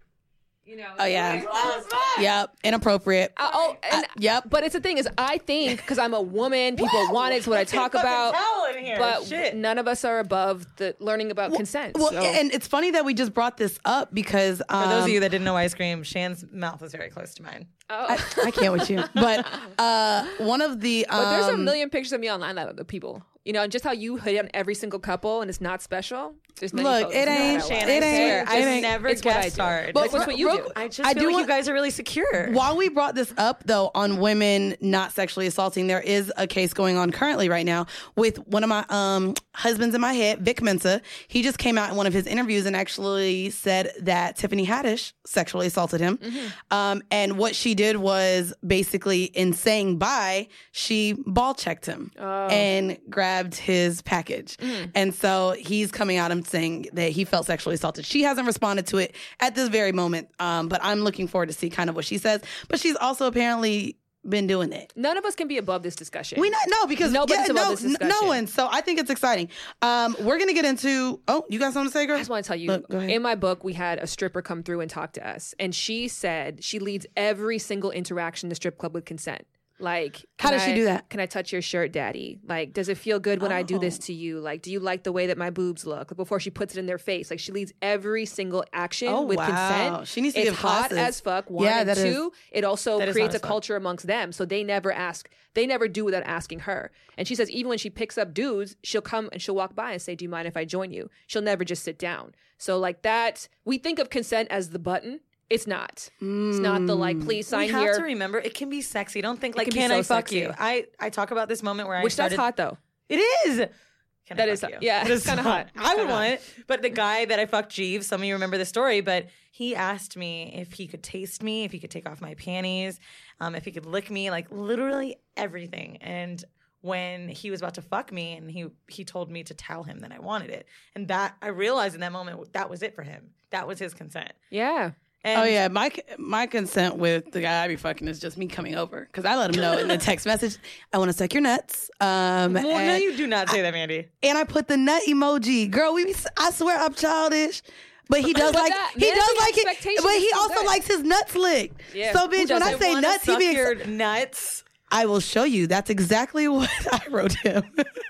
you know. Oh, yeah. Like, Yep. Inappropriate. I- oh, and, Uh, yep. But it's the thing is, I think because I'm a woman, people want it. It's what I talk about. In here. But Shit. none of us are above the learning about consent. Well, so. and it's funny that we just brought this up because um, For those of you that didn't know ice cream, Shan's mouth is very close to mine. oh. I, I can't with you. But uh, one of the um, But there's a million pictures of me online that of people. You know, and just how you hit on every single couple and it's not special. There's many Look, photos it of that ain't- way. Shan, it I ain't- swear, it I ain't- never it's what I guest do. starred. But it's what you do. I just I feel do like want- you guys are really secure. While we brought this up, though, on women not sexually assaulting, there is a case going on currently right now with one of my um, husbands in my head, Vic Mensa. He just came out in one of his interviews and actually said that Tiffany Haddish sexually assaulted him. Mm-hmm. Um, and what she did was basically, in saying bye, she ball checked him Oh. and grabbed his package. Mm. And so he's coming out and saying that he felt sexually assaulted. She hasn't responded to it at this very moment, um, but I'm looking forward to see kind of what she says. But she's also apparently been doing it. None of us can be above this discussion. We not no because Nobody's yeah, above no, this n- discussion. no one. So I think it's exciting. Um, we're gonna get into. Oh, you got something to say, girl? I just want to tell you, Look, go ahead. in my book, we had a stripper come through and talk to us. And she said she leads every single interaction in the strip club with consent. Like, How can does she I- do that? Can I touch your shirt, daddy? Like, does it feel good when I do this Oh. to you? Like, do you like the way that my boobs look? Before she puts it in their face. Like, she leads every single action Oh, with wow. consent. She needs to it's give hot classes. as fuck. One Yeah, and that is- two, it also That is creates hot a as fuck. culture amongst them. So they never ask. They never do without asking her. And she says even when she picks up dudes, she'll come and she'll walk by and say, "Do you mind if I join you?" She'll never just sit down. So like that, we think of consent as the button. It's not. It's not the like, please sign we have here. to remember it can be sexy. Don't think like, can be can so I fuck sexy. you? I, I talk about this moment where I Which started. that's hot though. It is. Can That I is fuck hot. you? Yeah, It it's is kinda hot. It's I would kinda want hot. it. But the guy that I fucked, Jeeves, some of you remember the story, but he asked me if he could taste me, if he could take off my panties, um, if he could lick me, like literally everything. And when he was about to fuck me, and he he told me to tell him that I wanted it, and that I realized in that moment that was it for him. That was his consent. Yeah. And Oh yeah, my my consent with the guy I be fucking is just me coming over because I let him know in the text message I want to suck your nuts. Um, Well, no, and, you do not say that, Mandy. and I put the nut emoji. Girl, we be, I swear I'm childish. But he does But like that- he man's does like it. expectation But is he so also good. likes his nuts licked. Yeah, So who bitch, when I doesn't? say wanna nuts, he suck be your excited. nuts. I will show you. That's exactly what I wrote him.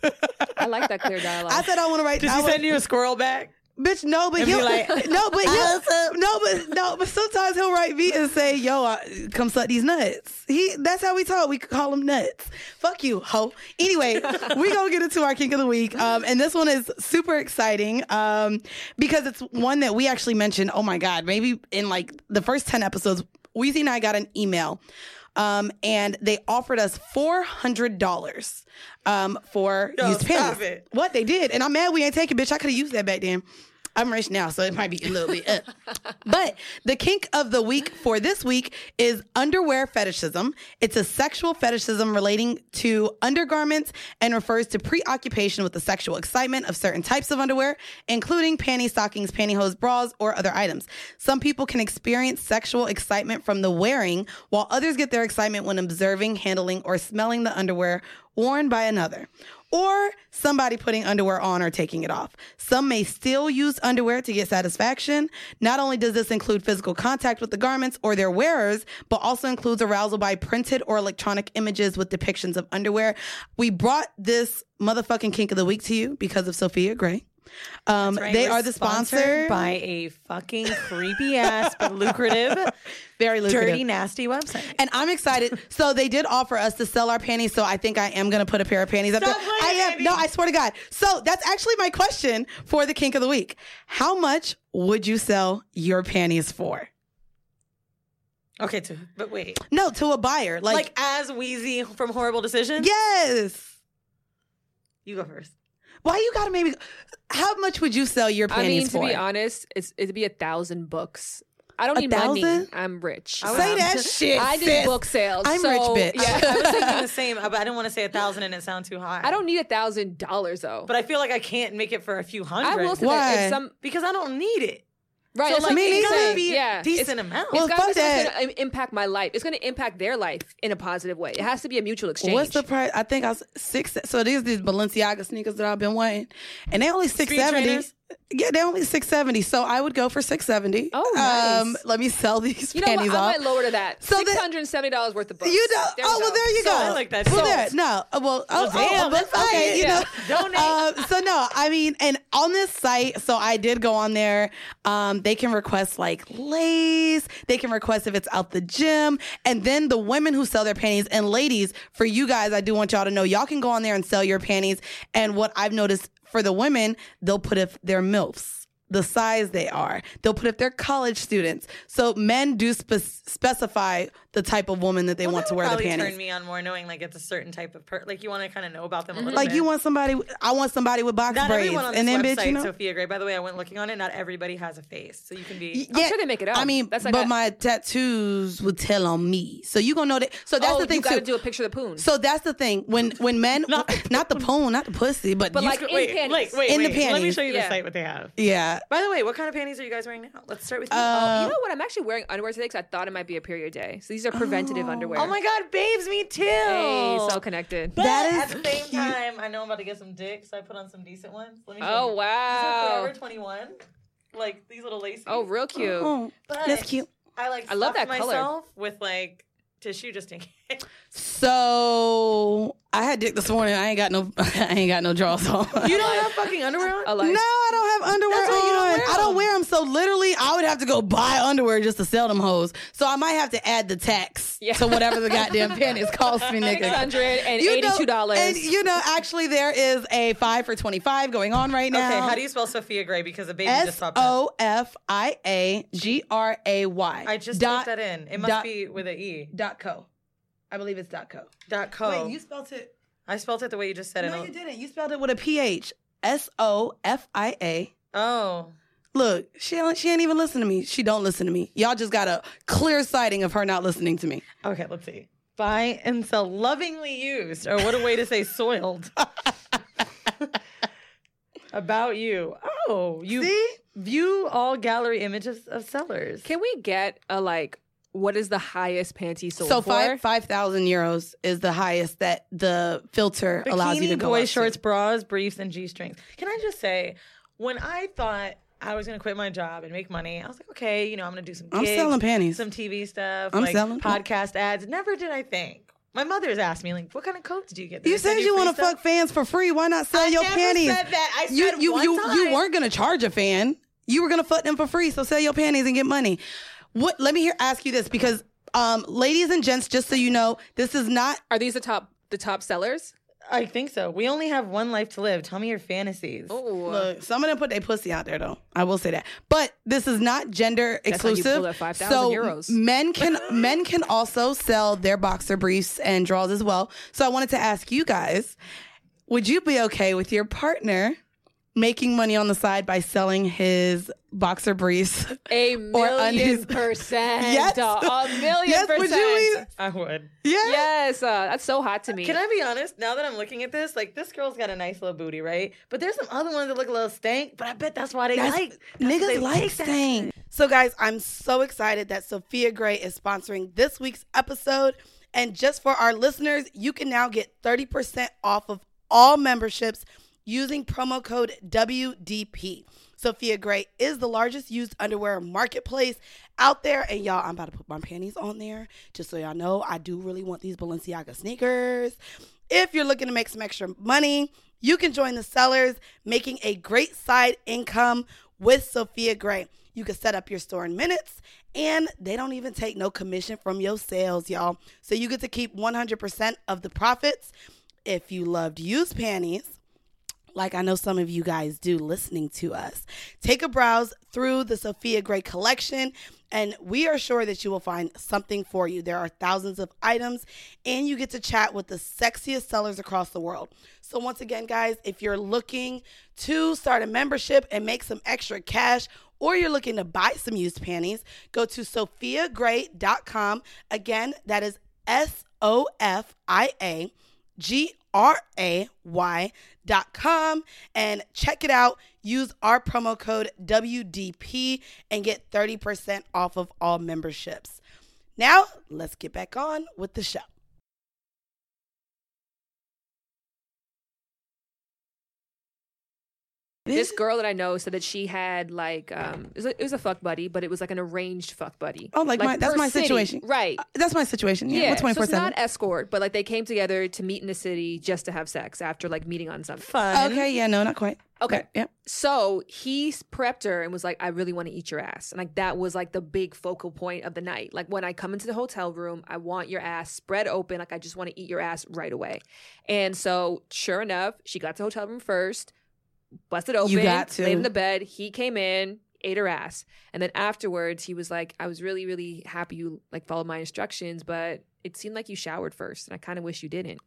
I like that clear dialogue. I said I want to write. Does I he wa- send you a squirrel back? Bitch, no, but And be he'll like, no, but he'll no, but no, but sometimes he'll write me and say, "Yo, I, come suck these nuts." He that's how we talk. We call him nuts. Fuck you, hoe. Anyway, we gonna get into our kink of the week, um, and this one is super exciting um, because it's one that we actually mentioned. Oh my god, maybe in like the first ten episodes, Weezy and I got an email. Um, and they offered us four hundred dollars um, for No, used stop pennies. it. What they did, and I'm mad we ain't taking, bitch. I could have used that back then. I'm rich now, so it might be a little bit up. But the kink of the week for this week is underwear fetishism. It's a sexual fetishism relating to undergarments and refers to preoccupation with the sexual excitement of certain types of underwear, including panties, stockings, pantyhose, bras, or other items. Some people can experience sexual excitement from the wearing, while others get their excitement when observing, handling, or smelling the underwear worn by another, or somebody putting underwear on or taking it off. Some may still use underwear to get satisfaction. Not only does this include physical contact with the garments or their wearers, but also includes arousal by printed or electronic images with depictions of underwear. We brought this motherfucking kink of the week to you because of Sophia Gray. Um, Right, they we're are the sponsor. by a fucking creepy ass but lucrative, Very lucrative. dirty, nasty website. And I'm excited. So they did offer us to sell our panties. So I think I am going to put a pair of panties up Stop there. playing, I am. Andy. No, I swear to God. So that's actually my question for the kink of the week. How much would you sell your panties for? Okay, too, but wait, No, to a buyer. Like, like, as Wheezy from Horrible Decisions. yes. You go first. Why you got to maybe? How much would you sell your I panties mean, to for? be honest, it's it'd be a thousand books. I don't A need thousand? money. I'm rich. I was- Say that shit. I do sis. book sales. I'm so, rich, bitch. Yeah. I was thinking the same, but I didn't want to say a thousand and it sound too high. I don't need a thousand dollars though. But I feel like I can't make it for a few I hundred. will say Why? that if some because I don't need it. right. So that's like, what me I'm it's neither. gotta saying. be yeah. a decent it's, amount. Well, it's gotta fuck be something that. that's going to impact my life. It's going to impact their life in a positive way. It has to be a mutual exchange. What's the price? I think I was six. So these these Balenciaga sneakers that I've been wearing, and they only six seventy. trainers? Yeah, they're only six seventy. So I would go for six seventy. Oh, nice. Um, let me sell these You know what? panties I off. might lower to that. So that- Six hundred and seventy dollars worth of books. You know? There oh, we well, go. there you So go. I like that. Well, Sold. there, no. uh, Well, oh, Well, oh, damn, but- that's okay. fine. You Yeah. know. Donate. Um, so no, I mean, and on this site, so I did go on there. Um, they can request like lace. They can request if it's out the gym, and then the women who sell their panties and ladies, for you guys, I do want y'all to know, y'all can go on there and sell your panties. And what I've noticed for the women, they'll put if they're MILFs, the size they are. They'll put if they're college students. So men do spe- specify the type of woman that they Well, want that to would wear the probably panties. turn me on more knowing like it's a certain type of per like you want to kind of know about them a little Like bit. you want somebody, I want somebody with box not braids, everyone on this and then website, bitch, you know. Sophia Gray. By the way, I went looking on it. Not everybody has a face, so you can be. I'm sure they make it up. I mean, That's like but a- my tattoos would tell on me, so you gonna know that. So that's oh, the thing you got to too. do a picture of the poon. So that's the thing when when men, not, the poon, not the pussy, but, But you- like in wait, panties. wait, wait, In the wait. Let me panties. show you the Yeah. site what they have. yeah. By the way, what kind of panties are you guys wearing now? Let's start with you. Uh, you know what? I'm actually wearing underwear today because I thought it might be a period day. So these are preventative underwear. oh my god, babes, me too. Hey, so connected. But That is at the same cute. time, I know I'm about to get some dick, so I put on some decent ones. Let me show Oh, you. wow. These are Forever twenty-one. Like these little laces. Oh, real cute. Oh, But that's cute. I like I love stuffed that color. myself with like tissue just in case. So I had dick this morning. I ain't got no, I ain't got no drawers on. You don't have fucking underwear on? I No, like. I don't have underwear That's why you don't on. wear I don't them. wear them. So literally, I would have to go buy underwear just to sell them hoes. So I might have to add the tax Yeah. to whatever the goddamn panties cost me, Six nigga. hundred and You know- eighty-two dollars. And you know, actually, there is a five for twenty-five going on right now. Okay, how do you spell Sophia Gray? Because a baby just S popped up. O F I A G R A Y. I just dot, typed that in. It must dot- be with an E. dot co. I believe it's dot co. Dot co. Wait, you spelled it. I spelled it the way you just said it. No, you didn't. You spelled it with a P H. S O F I A. Oh. Look, she don't, she ain't even listen to me. She don't listen to me. Y'all just got a clear sighting of her not listening to me. Okay, let's see. Buy and sell lovingly used, or what a way to say soiled. About you. Oh, you See? view all gallery images of sellers. Can we get a like? What is the highest panty sold So for? five five thousand euros is the highest that the filter allows you to Bikini, go. boy up to. shorts, bras, briefs, and G strings. Can I just say, when I thought I was gonna quit my job and make money, I was like, okay, you know, I'm gonna do some I'm gigs, selling panties. some T V stuff, I'm like selling- podcast ads. Never did I think. My mother's asked me, like, what kind of coat did you get? Did You they send said you free want to stuff? fuck fans for free. Why not sell I your never panties? said that. I said you you one you time. you weren't gonna charge a fan. You were gonna fuck them for free. So sell your panties and get money. What? Let me hear ask you this because, um, ladies and gents, just so you know, this is not. Are these the top the top sellers? I think so. We only have one life to live. Tell me your fantasies. Oh, Look, some of them put their pussy out there though. I will say that. But this is not gender That's how you exclusive. pull that five thousand so euros. men can men can also sell their boxer briefs and drawers as well. So I wanted to ask you guys, would you be okay with your partner making money on the side by selling his boxer briefs? a million undies. percent. Yes. a million Yes, percent. would you even- I would. Yeah. Yes, uh, that's so hot to me. Can I be honest? Now that I'm looking at this, like this girl's got a nice little booty, right? But there's some other ones that look a little stank. But I bet that's why they That's- like that's why niggas they like that stank. shit. So guys, I'm so excited that Sophia Gray is sponsoring this week's episode. And just for our listeners, you can now get thirty percent off of all memberships using promo code W D P. Sophia Gray is the largest used underwear marketplace out there. And y'all, I'm about to put my panties on there just so y'all know I do really want these Balenciaga sneakers. If you're looking to make some extra money, you can join the sellers, making a great side income with Sophia Gray. You can set up your store in minutes, and they don't even take no commission from your sales, y'all. So you get to keep one hundred percent of the profits. If you loved used panties, like I know some of you guys do listening to us, take a browse through the Sophia Gray collection, and we are sure that you will find something for you. There are thousands of items, and you get to chat with the sexiest sellers across the world. So once again, guys, if you're looking to start a membership and make some extra cash, or you're looking to buy some used panties, go to sophia gray dot com. Again, that is S O F I A G R A Y dot com, and check it out. Use our promo code W D P and get thirty percent off of all memberships. Now, let's get back on with the show. This girl that I know said that she had like um it was, a, it was a fuck buddy, but it was like an arranged fuck buddy. Oh, like, my, that's per my city. situation. Right. Uh, that's my situation. Yeah, Yeah, we're twenty-four so it's seven. not escort, but like they came together to meet in the city just to have sex after like meeting on something. Fun. Okay, yeah, no, not quite. Okay. Yeah. So he prepped her and was like, I really want to eat your ass. And like that was like the big focal point of the night. Like when I come into the hotel room, I want your ass spread open. Like I just want to eat your ass right away. And so sure enough, she got to the hotel room first, busted open, You got to. laid in the bed. He came in, ate her ass. And then afterwards, he was like, I was really, really happy you like followed my instructions, but it seemed like you showered first. And I kind of wish you didn't.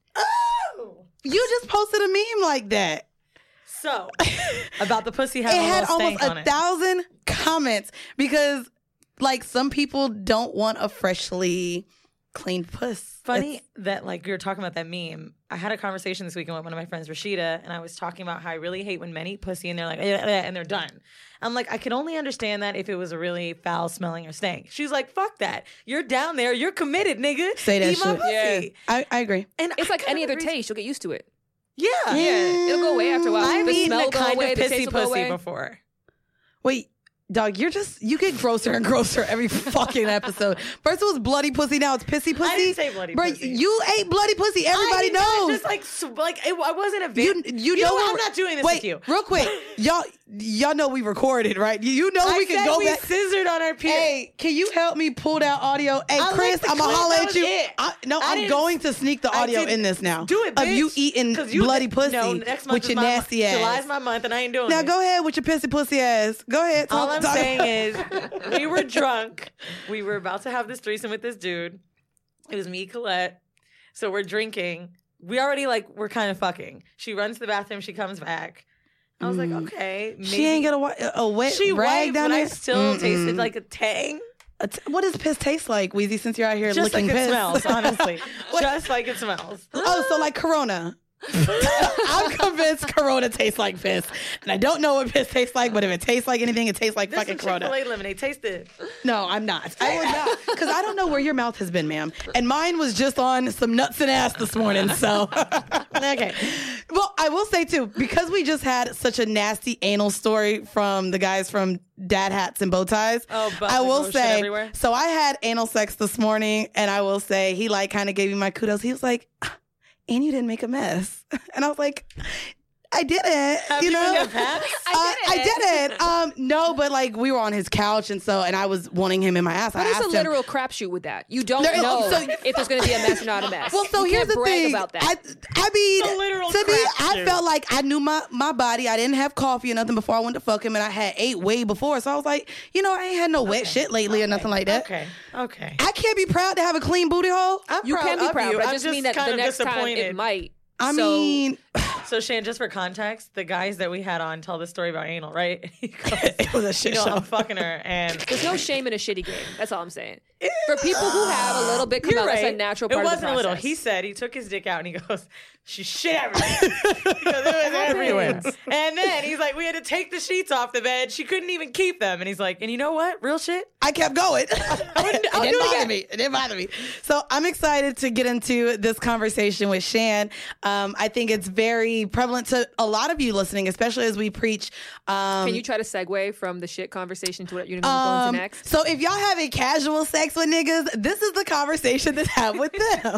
Oh. You just posted a meme like that. So, about the pussy It having a had little almost stank on a it. thousand comments because, like, some people don't want a freshly cleaned puss. Funny It's- that like you were talking about that meme. I had a conversation this weekend with one of my friends, Rashida, and I was talking about how I really hate when men eat pussy and they're like, "Eh, eh," and they're done. I'm like, I could only understand that if it was a really foul smelling or stank. She's like, fuck that. You're down there. You're committed, nigga. Say that Eat my shit. pussy. Yeah. I, I agree. And It's I like any kinda other agree- taste. You'll get used to it. Yeah. Yeah. It'll go away after a while. I've the eaten smell a will go kind away, of the taste pissy will go pussy away. before. Wait, dog, you're just, you get grosser and grosser every fucking episode. First it was bloody pussy, now it's pissy pussy. I didn't say bloody Bro, pussy. you ate bloody pussy. Everybody I didn't- I knows. Just like, sw- like it, I wasn't a you, bit. you know know what? we're- I'm not doing this Wait, with you. real quick. Y'all, y'all know we recorded, right? You, you know I we can said go we back. scissored on our peers. Hey, can you help me pull that audio? Hey, I Chris, licked the I'm gonna clip, holler that at was you. it. I, no, I I'm didn't- going to sneak the I audio didn't- in this now. Do it, Of you bitch. eating 'Cause you- bloody pussy No, next month with is your my month. nasty ass. July's my month, and I ain't doing Now it. go ahead with your pissy pussy ass. Go ahead. All talk- I'm talk- saying is, we were drunk. We were about to have this threesome with this dude. It was me, Colette. So we're drinking. We already like we're kind of fucking. She runs to the bathroom. She comes back. I was like, okay, maybe. She ain't get a, wa- a wet She rag wiped, down but there. I still Mm-mm. tasted like a tang. A t- what does piss taste like, Weezy? Since you're out here Just licking like it piss, smells, honestly. Just like it smells. Oh, so like Corona. I'm convinced Corona tastes like piss, and I don't know what piss tastes like. But if it tastes like anything, it tastes like This fucking is Corona. Chick-fil-A lemonade. Taste it. No, I'm not. I would not, because I don't know where your mouth has been, ma'am. And mine was just on some nuts and ass this morning. So, okay. Well, I will say too, because we just had such a nasty anal story from the guys from Dad Hats and Bow Ties. Oh, but I like, will oh, shit say. everywhere? So I had anal sex this morning, and I will say he like kind of gave me my kudos. He was like, "And you didn't make a mess," and I was like, I didn't. Have you you know, been to Pat's? Uh, I didn't. Um, no, but like we were on his couch, and so and I was wanting him in my ass. But I it's a asked him. literal crapshoot with that. You don't There is- know so- if there's going to be a mess or not a mess. Well, so you here's can't the brag thing. about that. I, I mean, It's a literal to me, I crapshoot. felt like I knew my, my body. I didn't have coffee or nothing before I went to fuck him, and I had ate way before. So I was like, you know, I ain't had no wet shit lately or nothing like that. Okay. Okay. I can't be proud to have a clean booty hole. I'm you can be of proud, you. but I I'm just mean that kind the of next time disappointed. it might. I So- mean, So, Shan, just for context, the guys that we had on tell the story about anal, right? He goes, it was a shit you know, show. I'm fucking her, and There's no shame in a shitty game. That's all I'm saying. For people who have a little bit come you're out, right. that's a natural It part of the wasn't a little. process. He said he took his dick out and he goes, "She shit everywhere." He goes, "It was everywhere." And then he's like, "We had to take the sheets off the bed. She couldn't even keep them." And he's like, "And you know what? Real shit." I kept going. it I'll didn't do it bother again. me. It didn't bother me. So I'm excited to get into this conversation with Shan. Um, I think it's very be prevalent to a lot of you listening, especially as we preach. Um, Can you try to segue from the shit conversation to what you're going to go um, into next? So if y'all having casual sex with niggas, this is the conversation to have with them.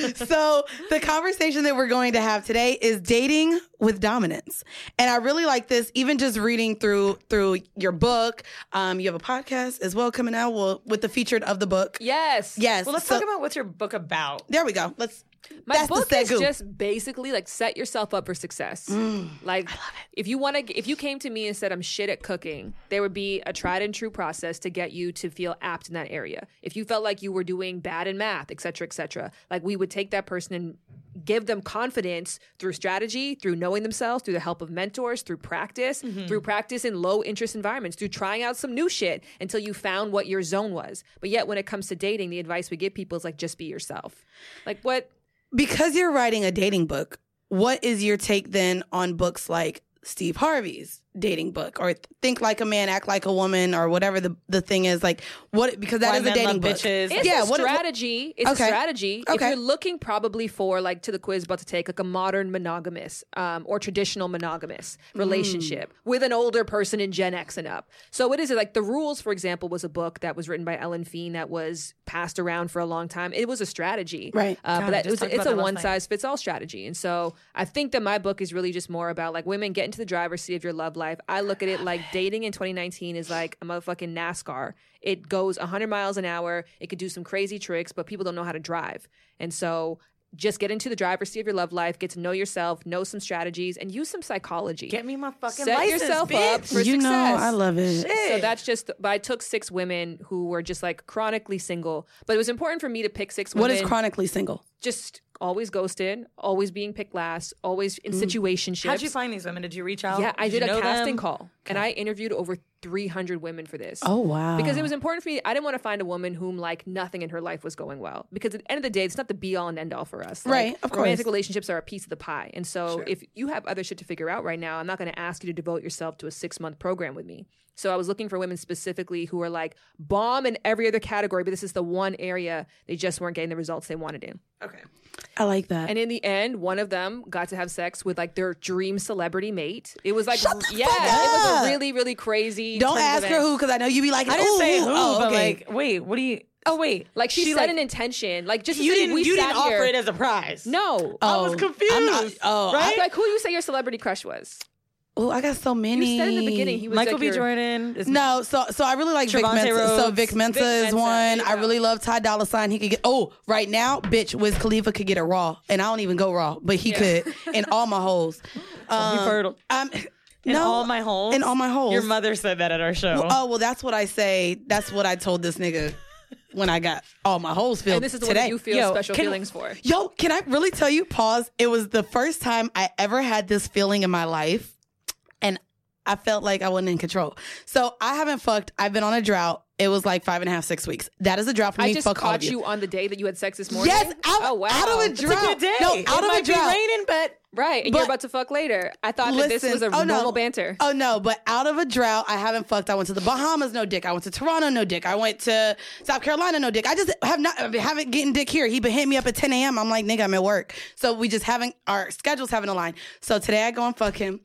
So the conversation that we're going to have today is dating with dominance. And I really like this, even just reading through through your book. Um, you have a podcast as well coming out well, with the featured of the book. Yes. Yes. Well, let's so, talk about what's your book about. There we go. Let's. My that's book the is segue. just basically like set yourself up for success. Mm, like, if you want to, if you came to me and said I'm shit at cooking, there would be a tried and true process to get you to feel apt in that area. If you felt like you were doing bad in math, et cetera, et cetera, like we would take that person and give them confidence through strategy, through knowing themselves, through the help of mentors, through practice, Mm-hmm. through practice in low interest environments, through trying out some new shit until you found what your zone was. But yet, when it comes to dating, the advice we give people is like, just be yourself. Like what? Because you're writing a dating book, what is your take then on books like Steve Harvey's dating book or Think Like a Man, Act Like a Woman or whatever the, the thing is? Like what? Because that Why is a Men dating Love book. Bitches. It's Yeah, a what- what- strategy. It's Okay. a strategy. If Okay. you're looking probably for, like, to the quiz about to take, like a modern monogamous um, or traditional monogamous Mm. relationship with an older person in Gen X and up. So what is it? Like The Rules, for example, was a book that was written by Ellen Feen that was passed around for a long time. It was a strategy. Right. Uh, God, but I that, just it's, talked it's about a that last one night. size fits all strategy. And so I think that my book is really just more about like women get into the driver's seat of your love life. I look at it like dating in twenty nineteen is like a motherfucking NASCAR. It goes one hundred miles an hour. It could do some crazy tricks, but people don't know how to drive. And so just get into the driver's seat of your love life, get to know yourself, know some strategies, and use some psychology. Get me my fucking Set license, yourself bitch. up for you success. know, I love it. Shit. So that's just, but I took six women who were just like chronically single. But it was important for me to pick six What women. is chronically single? Just always ghosted, always being picked last, always in situationships. How'd you find these women? Did you reach out? Yeah, I did, you a know casting them? call, and I interviewed over three hundred women for this. Oh wow! Because it was important for me. I didn't want to find a woman whom like nothing in her life was going well. Because at the end of the day, it's not the be all and end all for us. Like, Right, of course. Romantic relationships are a piece of the pie. And so Sure. if you have other shit to figure out right now, I'm not going to ask you to devote yourself to a six month program with me. So I was looking for women specifically who are like bomb in every other category, but this is the one area they just weren't getting the results they wanted in. Okay. I like that. And in the end, one of them got to have sex with like their dream celebrity mate. It was like, Shut the yeah, fuck it was up. a really, really crazy. Don't turn of ask her events. who, because I know you be like, I didn't ooh, say ooh, who, oh, but okay. like, wait, what do you? Oh, wait. Like she, She, set like- an intention, like just to You say didn't. we You sat didn't offer here. it as a prize. No, I was Oh, confused. I'm not- oh, right? like who you say your celebrity crush was? oh, I got so many. You said in the beginning he was Michael like B. your- Jordan. Is No, so so I really like Vic Trevante Mensa. So Rhodes. Vic Mensa Vic is Mensa, one. there you I go. really love Ty Dolla Sign. He could get oh right now, bitch. Wiz Khalifa could get it raw, and I don't even go raw, but he Yeah. could in all my holes. Um, you fertile. I'm, In no, all my holes. in all my holes. Your mother said that at our show. Well, oh well, that's what I say. That's what I told this nigga when I got all my holes filled And this is the today. one that you feel Yo, special can- feelings for. Yo, can I really tell you? Pause. It was the first time I ever had this feeling in my life, and I felt like I wasn't in control. So I haven't fucked. I've been on a drought. It was like five and a half, six weeks. That is a drought for me. I just Fuck all of caught you. on the day that you had sex this morning. Yes, out, oh wow, out of a It's a drought. good day. No, it out of might a drought. be raining, but right, and But- you're about to fuck later. I thought that this was a oh, no. normal banter. Oh no, but out of a drought, I haven't fucked. I went to the Bahamas, no dick. I went to Toronto, no dick. I went to South Carolina, no dick. I just have not I haven't getting dick here. He been hitting me up at ten a.m. I'm like, nigga, I'm at work. So we just haven't our schedules haven't aligned. So today I go and fuck him.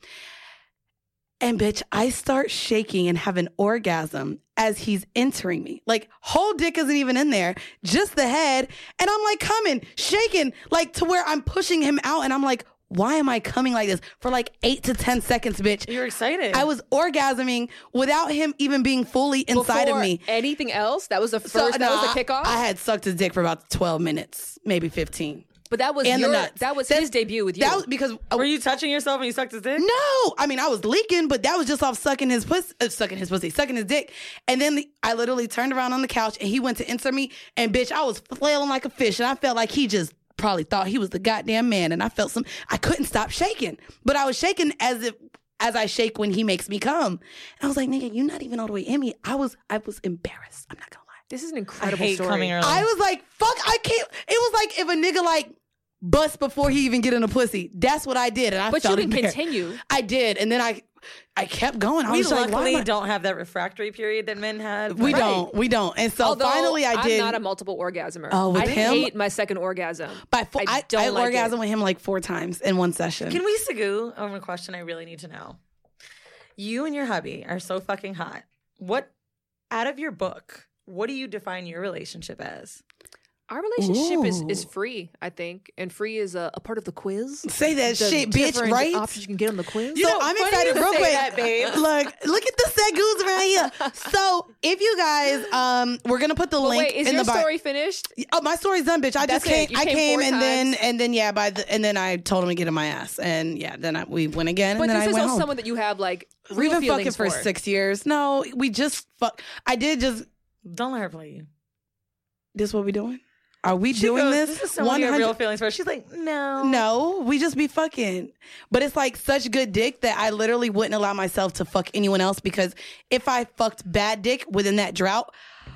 And bitch, I start shaking and have an orgasm as he's entering me. Like, whole dick isn't even in there, just the head. And I'm like coming, shaking, like to where I'm pushing him out. And I'm like, why am I coming like this? For like eight to ten seconds, bitch. you're excited. I was orgasming without him even being fully inside Before of me. anything else, that was the first. So, that no, was the I- kickoff. I had sucked his dick for about twelve minutes, maybe fifteen. but that was and the your, nuts. that was That's- his debut with you. That was because Were you touching yourself when you sucked his dick? no, I mean I was leaking, but that was just off sucking his pussy, uh, sucking his pussy, sucking his dick. And then the, I literally turned around on the couch and he went to insert me, and bitch, I was flailing like a fish, and I felt like he just probably thought he was the goddamn man, and I felt some. I couldn't stop shaking, but I was shaking as if as I shake when he makes me come. And I was like, nigga, you're not even all the way in me. I was I was embarrassed. I'm not gonna lie. this is an I incredible hate story. coming early. I was like, fuck, I can't. It was like if a nigga like bust before he even get in a pussy. That's what I did, and I But you felt can embarrassed. continue. I did, and then I I kept going. I We was like, why luckily am I- don't have that refractory period that men had. We but- don't. We don't. And so Although finally I did. I'm not a multiple orgasmer. Oh, with I him? hate my second orgasm. by four, I I, don't I like orgasm it. with him like four times in one session. Can we Sagu over a question I really need to know? You and your hubby are so fucking hot. What, out of your book, what do you define your relationship as? Our relationship is, is Ooh. free, I think, and free is a, a part of the quiz. Say that The shit, bitch, different right? Options you can get on the quiz. So I'm funny excited. you Real say quick, that, babe. Look, look at the Sagus right here. So if you guys, um, we're gonna put the But link wait, is in your the bio. story finished? Oh, my story's done, bitch. I That's just came. it. You I came came, four and then times. and then yeah, by the and then I told him to get in my ass, and yeah, then I, we went again, But and then this I is went also home. someone that you have like We've real been fucking feelings for six years. No, we just fuck. I did just. Don't let her play you. This what we doing? Are we She doing goes, this? This is someone you have real feelings for. She's like, no. No, we just be fucking. But it's like such good dick that I literally wouldn't allow myself to fuck anyone else because if I fucked bad dick within that drought,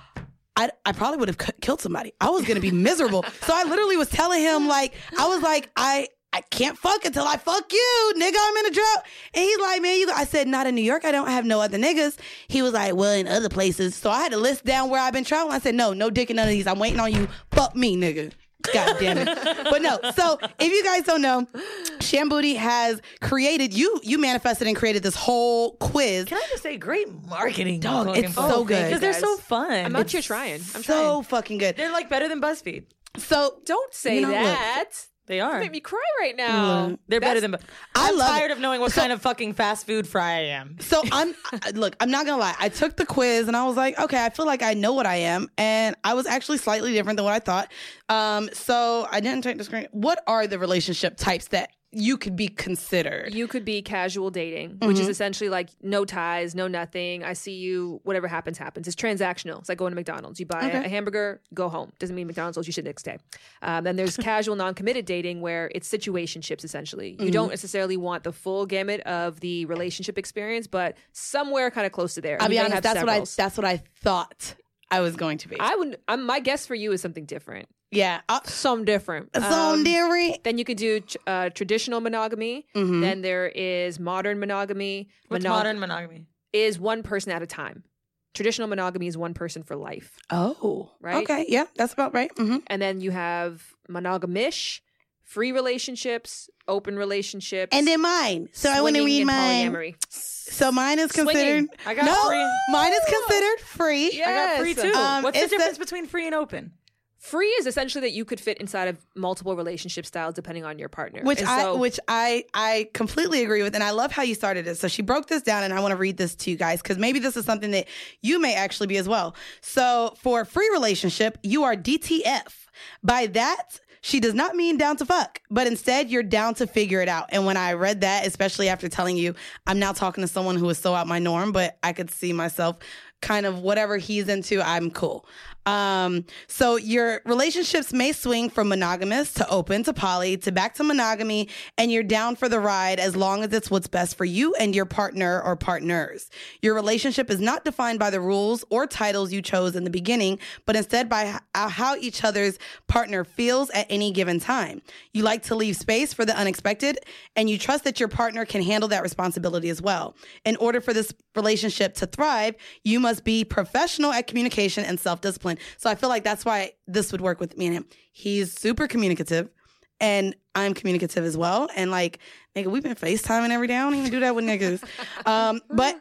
I, I probably would have c- killed somebody. I was going to be miserable. So I literally was telling him, like, I was like, I I can't fuck until I fuck you, nigga. I'm in a drought. And he's like, man, you. I said, not in New York. I don't have no other niggas. He was like, well, in other places. So I had to list down where I've been traveling. I said, no, no dick in none of these. I'm waiting on you. Fuck me, nigga. God damn it. But no, so if you guys don't know, Sham Booty has created, you you manifested and created this whole quiz. Can I just say, great marketing. Dog, fucking it's folks. so good. Because they're so Guys. fun. I'm out It's here trying. I'm so trying. fucking good. They're like better than BuzzFeed. So Don't say You know, look. that. They You are. make me cry right now. Look. They're better That's- than. Bu- I I'm love tired it. of knowing what So- kind of fucking fast food fry I am. So I'm I- look, I'm not gonna lie. I took the quiz and I was like, okay, I feel like I know what I am, and I was actually slightly different than what I thought. Um, so I didn't take the screen. What are the relationship types that you could be considered? You could be casual dating, which Mm-hmm. is essentially like no ties, no nothing. I see you, whatever happens, happens. It's transactional. It's like going to McDonald's. You buy Okay. a hamburger, go home. Doesn't mean McDonald's owes you shit next day. Um, then there's casual, non-committed dating where it's situationships, essentially. You Mm-hmm. don't necessarily want the full gamut of the relationship experience, but somewhere kind of close to there. I'll You be may honest. have That's what I. severals. That's what I thought I was going to be. I would, I'm, my guess for you is something different. yeah. Uh, Some different. so Um, different. Then you could do uh, traditional monogamy. Mhm. Then there is modern monogamy. What's Monog- modern monogamy? is one person at a time. Traditional monogamy is one person for life. Oh, Right? Okay. Yeah, that's about right. hmm And then you have monogamish, free relationships, open relationships. And then mine. So I want to swinging read and mine. polyamory. So mine is Swinging. considered. I got no, free. mine is considered free. Yeah. I got free Yes. too. Um, What's the it's the- difference between free and open? Free is essentially that you could fit inside of multiple relationship styles depending on your partner. Which And I so- which I I completely agree with, and I love how you started it. So she broke this down, and I want to read this to you guys because maybe this is something that you may actually be as well. So for free relationship, you are D T F. By that, she does not mean down to fuck, but instead you're down to figure it out. And when I read that, especially after telling you, I'm now talking to someone who is so out my norm, but I could see myself kind of whatever he's into, I'm cool. Um, so your relationships may swing from monogamous to open to poly to back to monogamy, and you're down for the ride as long as it's what's best for you and your partner or partners. Your relationship is not defined by the rules or titles you chose in the beginning, but instead by h- how each other's partner feels at any given time. You like to leave space for the unexpected, and you trust that your partner can handle that responsibility as well. In order for this relationship to thrive, you must be professional at communication and self-discipline. So I feel like that's why this would work with me and him. He's super communicative, and I'm communicative as well. And like, nigga, we've been FaceTiming every day. I don't even do that with niggas. Um, but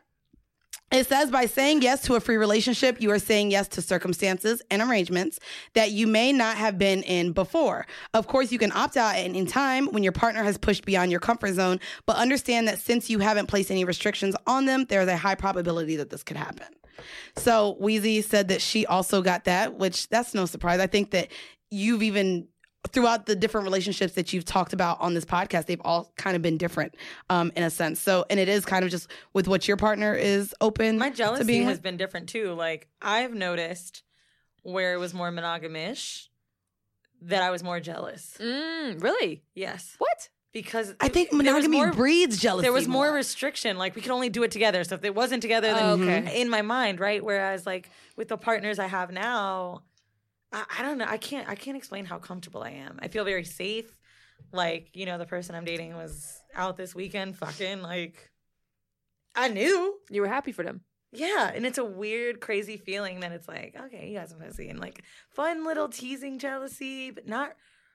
it says by saying yes to a free relationship, you are saying yes to circumstances and arrangements that you may not have been in before. Of course, you can opt out at any time when your partner has pushed beyond your comfort zone, but understand that since you haven't placed any restrictions on them, there's a high probability that this could happen. So Weezy said that she also got that, which that's no surprise. I think that you've even throughout the different relationships that you've talked about on this podcast, they've all kind of been different um, in a sense. So, and it is kind of just with what your partner is open My to jealousy being has with. been different too. Like I've noticed where it was more monogamish that I was more jealous. Mm, really? Yes, What? because I it- think there was monogamy more- breeds jealousy. There was more restriction. Like we could only do it together. So if it wasn't together, then Oh, okay. in my mind, right? Whereas like with the partners I have now, I, I don't know. I can't. I can't explain how comfortable I am. I feel very safe. Like you know, the person I'm dating was out this weekend, fucking like I knew. You were happy for them. Yeah, and it's a weird, crazy feeling that it's like, okay, you guys are pussy, and like fun little teasing jealousy, but not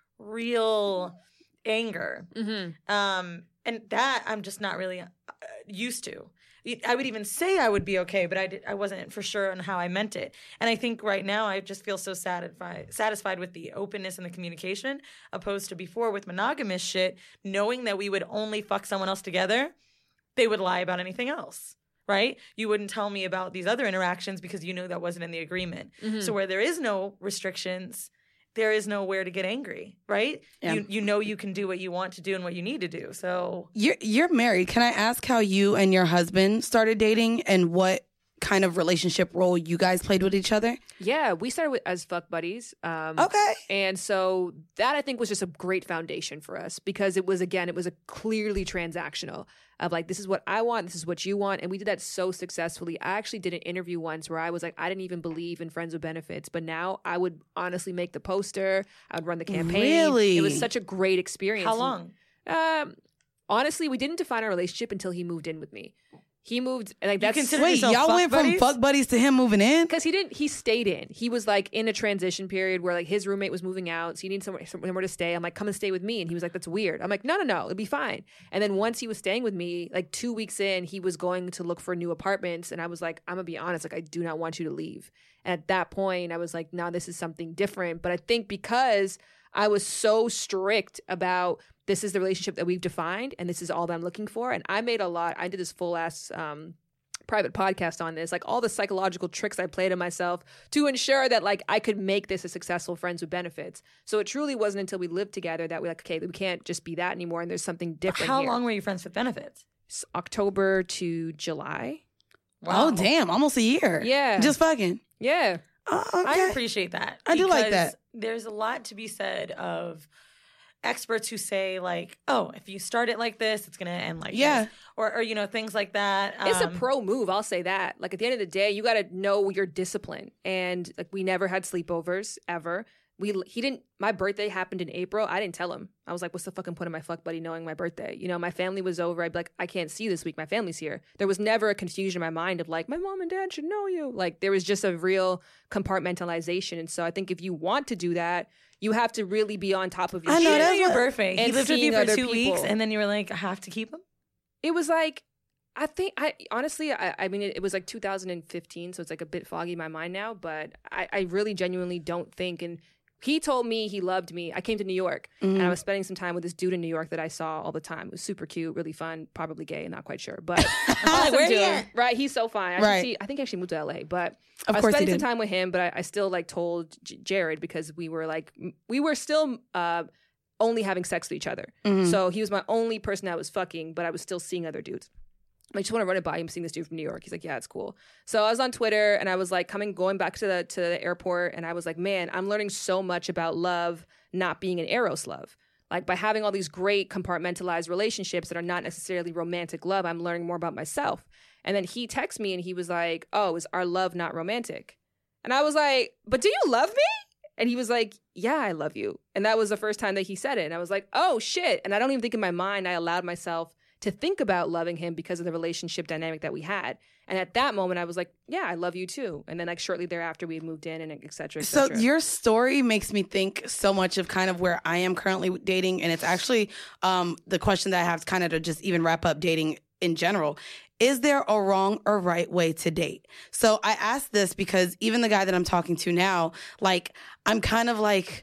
real anger. Mm-hmm. Um, and that I'm just not really uh, used to. I would even say I would be okay, but I, did, I wasn't for sure on how I meant it. And I think right now I just feel so satisfied satisfied with the openness and the communication, opposed to before with monogamous shit, knowing that we would only fuck someone else together, they would lie about anything else. Right? You wouldn't tell me about these other interactions because you knew that wasn't in the agreement. Mm-hmm. So where there is no restrictions, there is nowhere to get angry, right? Yeah. You you know you can do what you want to do and what you need to do. So You're you're married. Can I ask how you and your husband started dating and what kind of relationship role you guys played with each other? Yeah, we started with, as fuck buddies. Um, Okay. And so that I think was just a great foundation for us because it was, again, it was a clearly transactional of like, this is what I want, this is what you want. And we did that so successfully. I actually did an interview once where I was like, I didn't even believe in Friends with Benefits, but now I would honestly make the poster. I would run the campaign. Really? It was such a great experience. how long? Um, honestly, we didn't define our relationship until he moved in with me. He moved, and like that's consider Wait, yourself y'all fuck went buddies? from fuck buddies to him moving in? because he didn't. He stayed in. He was like in a transition period where like his roommate was moving out, so he needed somewhere, somewhere to stay. I'm like, come and stay with me, and he was like, that's weird. I'm like, no, no, no, it'll be fine. And then once he was staying with me, like two weeks in, he was going to look for new apartments, and I was like, I'm gonna be honest, like I do not want you to leave. And at that point, I was like, no, this is something different. But I think because I was so strict about this is the relationship that we've defined, and this is all that I'm looking for, and I made a lot. I did this full ass. Um, private podcast on this, like all the psychological tricks I played on myself to ensure that like I could make this a successful Friends with Benefits. So it truly wasn't until we lived together that we like, okay, we can't just be that anymore, and there's something different. How here. long were you friends with benefits? It's October to July. Oh, damn. Almost a year. Yeah. Just fucking. Yeah. Oh, I okay. appreciate that. I do like because that. There's a lot to be said of experts who say like, oh, if you start it like this, it's gonna end like Yeah. this, or or you know things like that. It's a Um, pro move, I'll say that. Like at the end of the day, you got to know your discipline. And like we never had sleepovers ever. We he didn't. My birthday happened in April. I didn't tell him. I was like, "What's the fucking point of my fuck buddy knowing my birthday?" You know, my family was over. I'd be like, "I can't see you this week. My family's here." There was never a confusion in my mind of like, "My mom and dad should know you." Like there was just a real compartmentalization. And so I think if you want to do that, you have to really be on top of your I you know shit. didn't know that's your what- birthday. He and lived with you seeing for other two weeks, people. and then you were like, I have to keep him. It was like, I think, I honestly, I, I mean, it, it was like two thousand fifteen, so it's like a bit foggy in my mind now, but I, I really genuinely don't think, and he told me he loved me. I came to New York, and I was spending some time with this dude in New York that I saw all the time. It was super cute, really fun, probably gay, not quite sure, but awesome Where he dude. at? Right, he's so fine. I, should Right. see, I think he actually moved to L A, but Of I was course he spending some did. time with him, but I, I still like told J- Jared because we were like, m- we were still uh, only having sex with each other. Mhm. So he was my only person I was fucking, but I was still seeing other dudes. I just want to run it by him, seeing this dude from New York. He's like, yeah, it's cool. So I was on Twitter and I was like coming, going back to the to the airport, and I was like, man, I'm learning so much about love not being an Eros love. Like by having all these great compartmentalized relationships that are not necessarily romantic love, I'm learning more about myself. And then he texted me and he was like, oh, is our love not romantic? And I was like, but do you love me? And he was like, yeah, I love you. And that was the first time that he said it. And I was like, oh, shit. And I don't even think in my mind I allowed myself to think about loving him because of the relationship dynamic that we had. And at that moment, I was like, yeah, I love you too. And then like shortly thereafter, we moved in and et cetera, et So cetera. your story makes me think so much of kind of where I am currently dating. And it's actually um, the question that I have kind of to just even wrap up dating in general. Is there a wrong or right way to date? So I ask this because even the guy that I'm talking to now, like, I'm kind of like,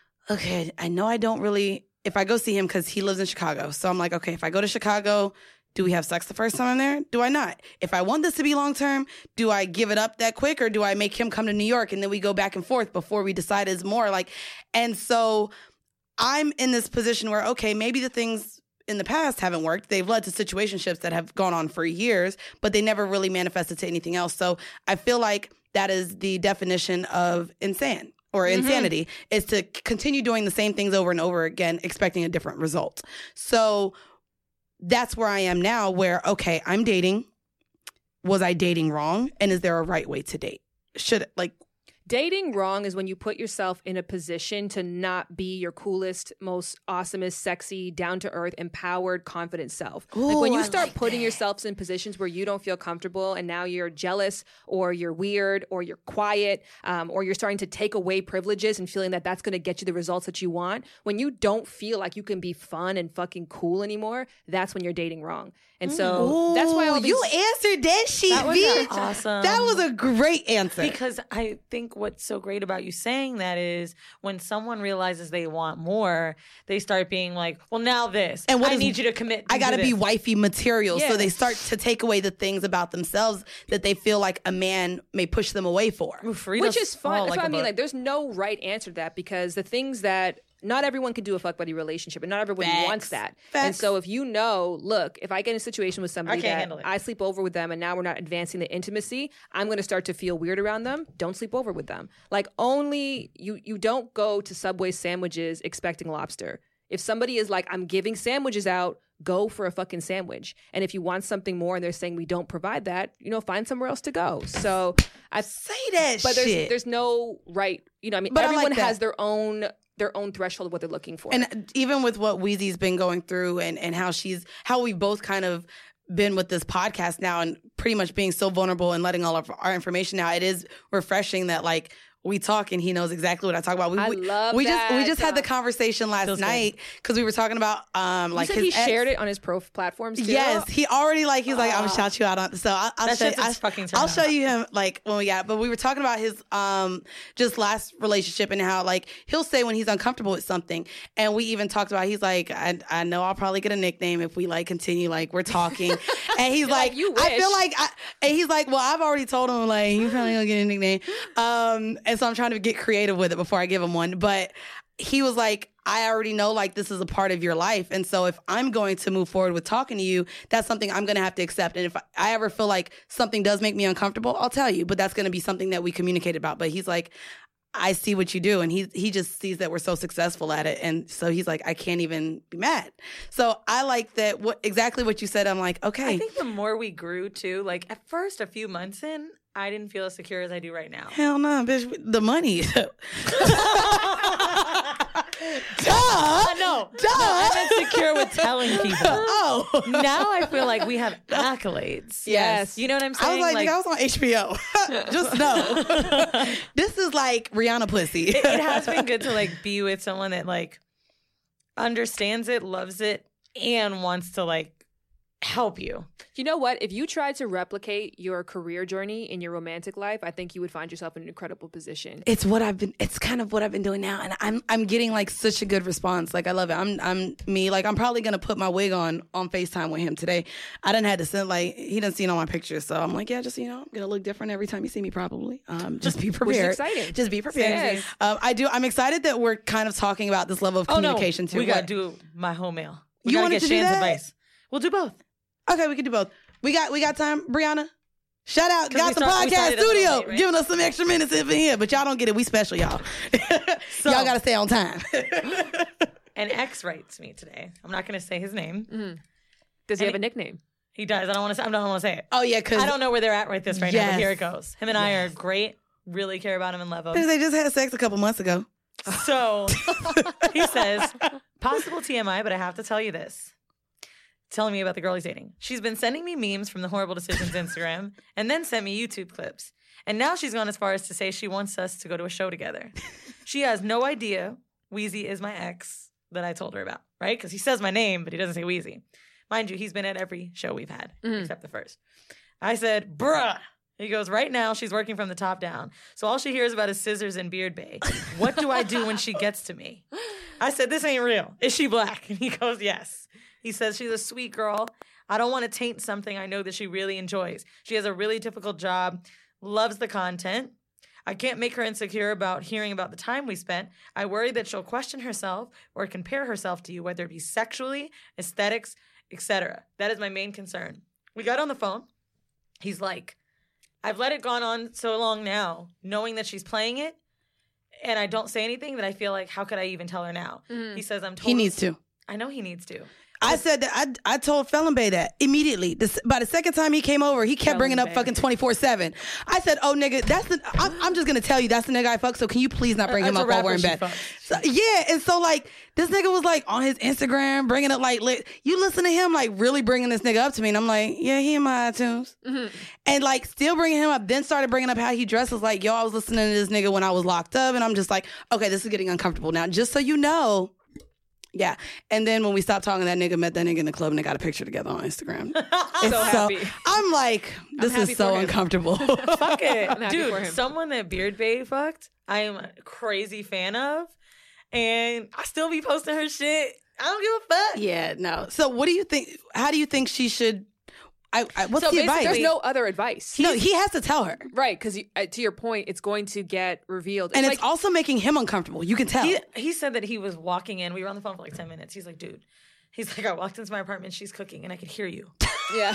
okay, I know I don't really, if I go see him, because he lives in Chicago. So I'm like, okay, if I go to Chicago, do we have sex the first time I'm there? Do I not? If I want this to be long term, do I give it up that quick, or do I make him come to New York and then we go back and forth before we decide is more? Like, and so I'm in this position where, okay, maybe the things in the past haven't worked. They've led to situationships that have gone on for years, but they never really manifested to anything else. So I feel like that is the definition of insane or insanity, is to c- continue doing the same things over and over again, expecting a different result. So that's where I am now, where, okay, I'm dating. Was I dating wrong? And is there a right way to date? Should, like, Dating wrong is when you put yourself in a position to not be your coolest, most awesomest, sexy, down-to-earth, empowered, confident self. Ooh, like when you I start like putting that. yourselves in positions where you don't feel comfortable and now you're jealous or you're weird or you're quiet um, or you're starting to take away privileges and feeling that that's going to get you the results that you want. When you don't feel like you can be fun and fucking cool anymore, that's when you're dating wrong. And so Ooh, that's why all these... you answered that shit, That was bitch. awesome. That was a great answer. Because I think what's so great about you saying that is when someone realizes they want more, they start being like, well, now this. And what I is- need you to commit. I got to to be this. wifey material. So Yeah. they start to take away the things about themselves that they feel like a man may push them away for. Oof, read Which us is fun. all That's like what I a mean. book. Like, there's no right answer to that because the things that not everyone can do a fuck buddy relationship, and not everybody Facts. wants that. Facts. And so, if you know, look, if I get in a situation with somebody I can't that handle it. I sleep over with them, and now we're not advancing the intimacy, I'm going to start to feel weird around them. Don't sleep over with them. Like, only you. You don't go to Subway sandwiches expecting lobster. If somebody is like, I'm giving sandwiches out, go for a fucking sandwich. And if you want something more and they're saying we don't provide that, you know, find somewhere else to go. So I Say that but there's shit. there's no right, you know, I mean, But I like everyone that. has their own their own threshold of what they're looking for. And even with what Weezy's been going through and, and how she's, how we both kind of been with this podcast now and pretty much being so vulnerable and letting all of our information out, it is refreshing that like we talk and he knows exactly what I talk about. We, I we, love we just we that. just had the conversation last Feels good. night because we were talking about um you like said his he ex. shared it on his pro platforms too? Yes, he already like he's like I'm gonna Oh. shout you out on. So I'll, I'll That show shit's you, his fucking turn I'll on. show you him like when we got. But we were talking about his um just last relationship and how like he'll say when he's uncomfortable with something, and we even talked about he's like I I know I'll probably get a nickname if we like continue like we're talking, and he's like, like, "You I feel wish." like I, and he's like well I've already told him like you probably gonna get a nickname, um and so I'm trying to get creative with it before I give him one, but he was like, I already know like this is a part of your life. And so if I'm going to move forward with talking to you, that's something I'm going to have to accept. And if I ever feel like something does make me uncomfortable, I'll tell you, but that's going to be something that we communicate about. But he's like, I see what you do. And he, he just sees that we're so successful at it. And so he's like, I can't even be mad. So I like that. What exactly what you said. I'm like, okay. I think the more we grew too, like at first, a few months in, I didn't feel as secure as I do right now. Hell no, bitch. The money. Duh. I know. Duh. I'm insecure with telling people. Oh. Now I feel like we have accolades. Yes. You know what I'm I saying? was like, nigga, I was on H B O. Just know. This is like Rihanna pussy. it, it has been good to like be with someone that like understands it, loves it, and wants to like help you. You know what? If you tried to replicate your career journey in your romantic life, I think you would find yourself in an incredible position. It's what I've been it's kind of what I've been doing now, and I'm I'm getting like such a good response. Like I love it. I'm I'm me. Like I'm probably gonna put my wig on on FaceTime with him today. I didn't had to send like he didn't see all my pictures, so I'm like, yeah, just you know, I'm gonna look different every time you see me probably. Um just be prepared. exciting. Just be prepared. Yes. Um I do I'm excited that we're kind of talking about this level of communication too. We gotta What? do my whole mail. We You gotta wanted get to do Shan's that? advice. We'll do both. Okay, we can do both. We got we got time, Brianna. Shout out, 'Cause got we the start- we podcast started a little studio, late, right? giving us some extra minutes in here, but y'all don't get it. We special, y'all. y'all gotta stay on time. An ex writes me today. I'm not gonna say his name. Does he And have a it- nickname? He does. I don't want to. I don't want to say it. Oh yeah, because I don't know where they're at right this right now. Yes. But here it goes. Him and I are great. Really care about him and love him. they just had sex a couple months ago. So he says, possible T M I, but I have to tell you this. Telling me about the girl he's dating. She's been sending me memes from the Horrible Decisions Instagram and then sent me YouTube clips. And now she's gone as far as to say she wants us to go to a show together. She has no idea Wheezy is my ex that I told her about, right? Because he says my name, but he doesn't say Wheezy. Mind you, he's been at every show we've had, Mhm. except the first. I said, bruh. He goes, right now she's working from the top down. So all she hears about is scissors and Beard Bay. What do I do when she gets to me? I said, this ain't real. Is she black? And he goes, yes. He says, she's a sweet girl. I don't want to taint something I know that she really enjoys. She has a really difficult job, loves the content. I can't make her insecure about hearing about the time we spent. I worry that she'll question herself or compare herself to you, whether it be sexually, aesthetics, et cetera. That is my main concern. We got on the phone. He's like, I've let it gone on so long now, knowing that she's playing it, and I don't say anything that I feel like, how could I even tell her now? Mhm. He says, I'm totally... He needs to. I know he needs to. I said that I I told Felon Bay that immediately. This, by the second time he came over, he kept Felon bringing up Bay. fucking twenty-four seven. I said, "Oh nigga, that's the." I'm, I'm just gonna tell you that's the nigga I fuck. So can you please not bring him That's up a while we're in rapper bed? she So, yeah, and so like this nigga was like on his Instagram bringing up like li- you listen to him like really bringing this nigga up to me, and I'm like, yeah, he in my iTunes, Mm-hmm. and like still bringing him up. Then started bringing up how he dresses. Like, yo, I was listening to this nigga when I was locked up, and I'm just like, okay, this is getting uncomfortable now. Just so you know. Yeah. And then when we stopped talking, that nigga met that nigga in the club and they got a picture together on Instagram. It's So happy. I'm like, this happy is so for him. uncomfortable. Fuck it. I'm happy for Dude, him. someone that Beard Bay fucked, I am a crazy fan of. And I still be posting her shit. I don't give a fuck. Yeah, no. So what do you think? How do you think she should? I, I what's So the basically- advice? There's no other advice. no, he has to tell her, Right, because uh, to your point, it's going to get revealed. and like, it's also making him uncomfortable. You can tell. He, he said that he was walking in. We were on the phone for like ten minutes. He's like, dude, he's like, I walked into my apartment. She's cooking and I could hear you. yeah.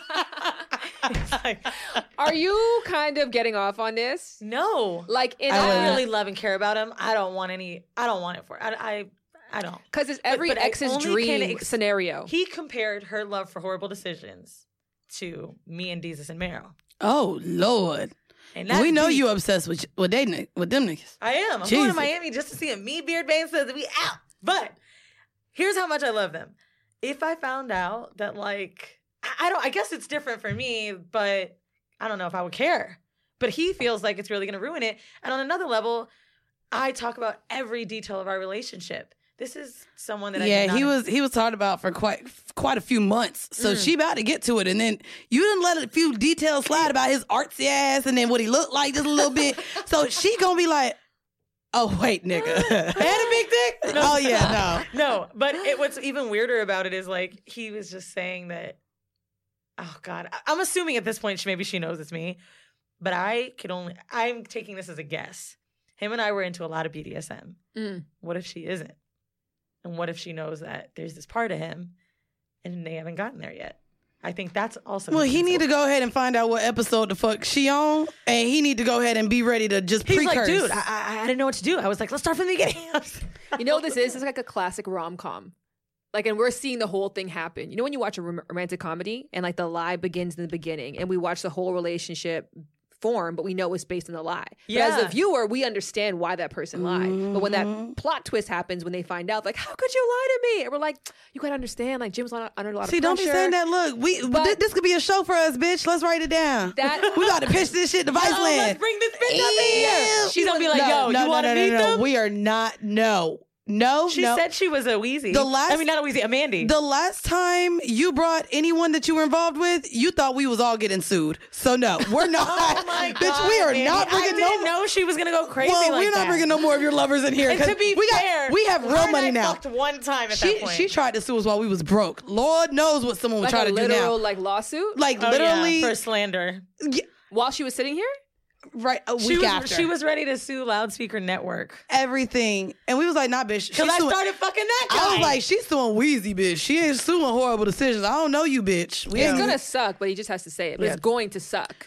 He's like, Are you kind of getting off on this? no. Like, in I I wouldn't. really love and care about him. I don't want any, I don't want it for I, I, I don't. because it's every but I ex's only dream can ex- scenario. He compared her love for Horrible Decisions to me and Jesus and Meryl. Oh Lord, And that's we know deep. you obsessed with with they ni- with them niggas. I am. I'm going Jesus. to Miami just to see him. Me, Beard Bane says we out. But here's how much I love them. If I found out that like I I don't I guess it's different for me, but I don't know if I would care. But he feels like it's really gonna ruin it. And on another level, I talk about every detail of our relationship. This is someone that I did Yeah, not he was he was talked about for quite quite a few months. So Mm. she about to get to it, and then you didn't let a few details slide about his artsy ass, and then what he looked like just a little bit. So she gonna be like, "Oh wait, nigga, had a big dick? No. Oh yeah, no." No, but it, what's even weirder about it is like he was just saying that. Oh God, I- I'm assuming at this point she, maybe she knows it's me, but I could only. I'm taking this as a guess. Him and I were into a lot of B D S M. Mm. What if she isn't? And what if she knows that there's this part of him, and they haven't gotten there yet? I think that's also. Well, his he need to insult. go ahead and find out what episode the fuck she on, and he need to go ahead and be ready to just He's pre-curse. like, dude, I, I, I didn't know what to do. I was like, let's start from the beginning. You know what this is? It's like a classic rom com. Like, and we're seeing the whole thing happen. You know, when you watch a rom- romantic comedy and like the lie begins in the beginning, and we watch the whole relationship form, but we know it's based on the lie. But as Yeah. the viewer, we understand why that person lied. But when that plot twist happens, when they find out, like, how could you lie to me? And we're like, you gotta understand, like, Jim's on- under a lot See, of don't pressure. be saying that. Look, we But- thi- this could be a show for us, bitch. Let's write it down. That- we about to pitch this shit to Viceland. Oh, let's bring this bitch up in Yeah. here. She's gonna be like, no, yo, no, you no, want to no, meet no, no. them? We are not. No, no. She no. said she was a Wheezy. The last- I mean, not a Wheezy, a Mandy. The last time you brought anyone that you were involved with, you thought we was all getting sued. So no, we're not. Oh my Bitch, God, we are Mandy. not I bringing didn't no. know she was gonna go crazy Well, like we're not that. bringing no more of your lovers in here. And 'cause to be we fair, got, we have her real and money I now. fucked one time at She that point. she tried to sue us while we was broke. Lord knows what someone would like try a to do literal now. like lawsuit Like Oh, literally, yeah, for slander. yeah, while she was sitting here. right a week She was after. she was ready to sue Loudspeaker Network everything, and we was like, nah, bitch. She's because I suing- started fucking that guy. I was like, she's suing Wheezy, bitch. She ain't suing Horrible Decisions. I don't know you, bitch. We It's ain't gonna suck, but he just has to say it. But Yeah. it's going to suck.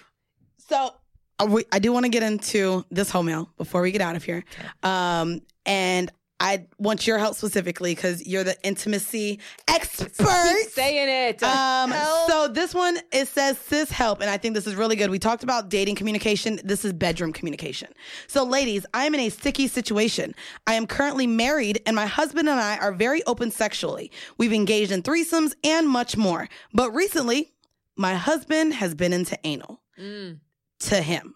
So uh, we, I do want to get into this whole mail before we get out of here. Um, and I want your help specifically because you're the intimacy expert. Keep saying it. Um, so this one, it says sis help, and I think this is really good. We talked about dating communication. This is bedroom communication. So ladies, I am in a sticky situation. I am currently married, and my husband and I are very open sexually. We've engaged in threesomes and much more. But recently, my husband has been into anal. Mm. To him.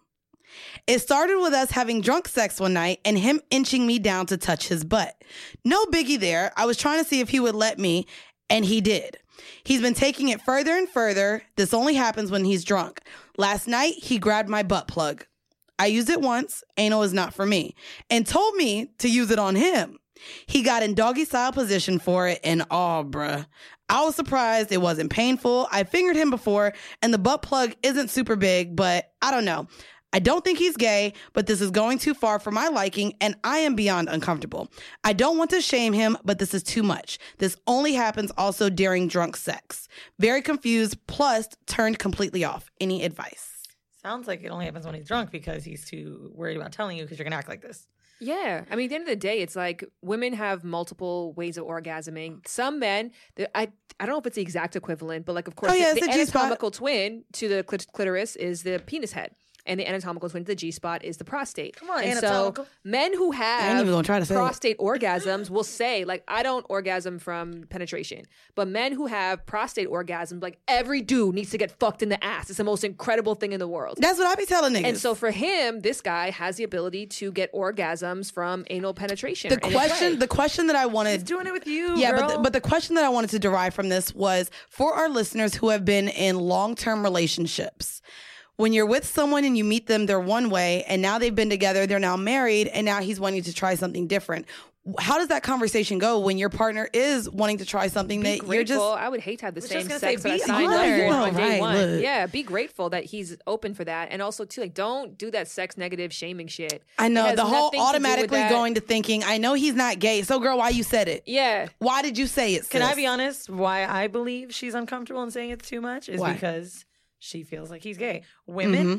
It started with us having drunk sex one night and him inching me down to touch his butt. No biggie there. I was trying to see if he would let me, and he did. He's been taking it further and further. This only happens when he's drunk. Last night, he grabbed my butt plug. I used it once, anal is not for me, and told me to use it on him. He got in doggy style position for it, and oh, bruh. I was surprised it wasn't painful. I fingered him before, and the butt plug isn't super big, but I don't know. I don't think he's gay, but this is going too far for my liking, and I am beyond uncomfortable. I don't want to shame him, but this is too much. This only happens also during drunk sex. Very confused, plus turned completely off. Any advice? Sounds like it only happens when he's drunk because he's too worried about telling you because you're gonna act like this. Yeah. I mean, at the end of the day, it's like women have multiple ways of orgasming. Some men, the- I I don't know if it's the exact equivalent, but like, of course, Oh, yeah, the, it's the the G-spot. anatomical twin to the clit- clitoris is the penis head. And the anatomical twin to the G-spot is the prostate. Come on, and anatomical. so men who I ain't have even gonna try to say it. prostate orgasms will say, like, I don't orgasm from penetration. But men who have prostate orgasms, like, every dude needs to get fucked in the ass. It's the most incredible thing in the world. That's what I be telling niggas. And so for him, this guy has the ability to get orgasms from anal penetration. the And it's question, right. the question that I wanted, He's doing it with you, yeah, girl. but the, but the question that I wanted to derive from this was for our listeners who have been in long term relationships. When you're with someone and you meet them, they're one way, and now they've been together, they're now married, and now he's wanting to try something different. How does that conversation go when your partner is wanting to try something be that grateful. you're just? I would hate to have the was same just gonna sex say, that I be signed honored. up for You know, on day right, one. look. Yeah, be grateful that he's open for that, and also too, like, don't do that sex negative shaming shit. I It know has the whole nothing to do with automatically that. going to thinking. I know he's not gay, so girl, why you said it? Yeah, Why did you say it? Can I sis? be honest? Why I believe she's uncomfortable and saying it's too much is Why? because she feels like he's gay. Women Mhm.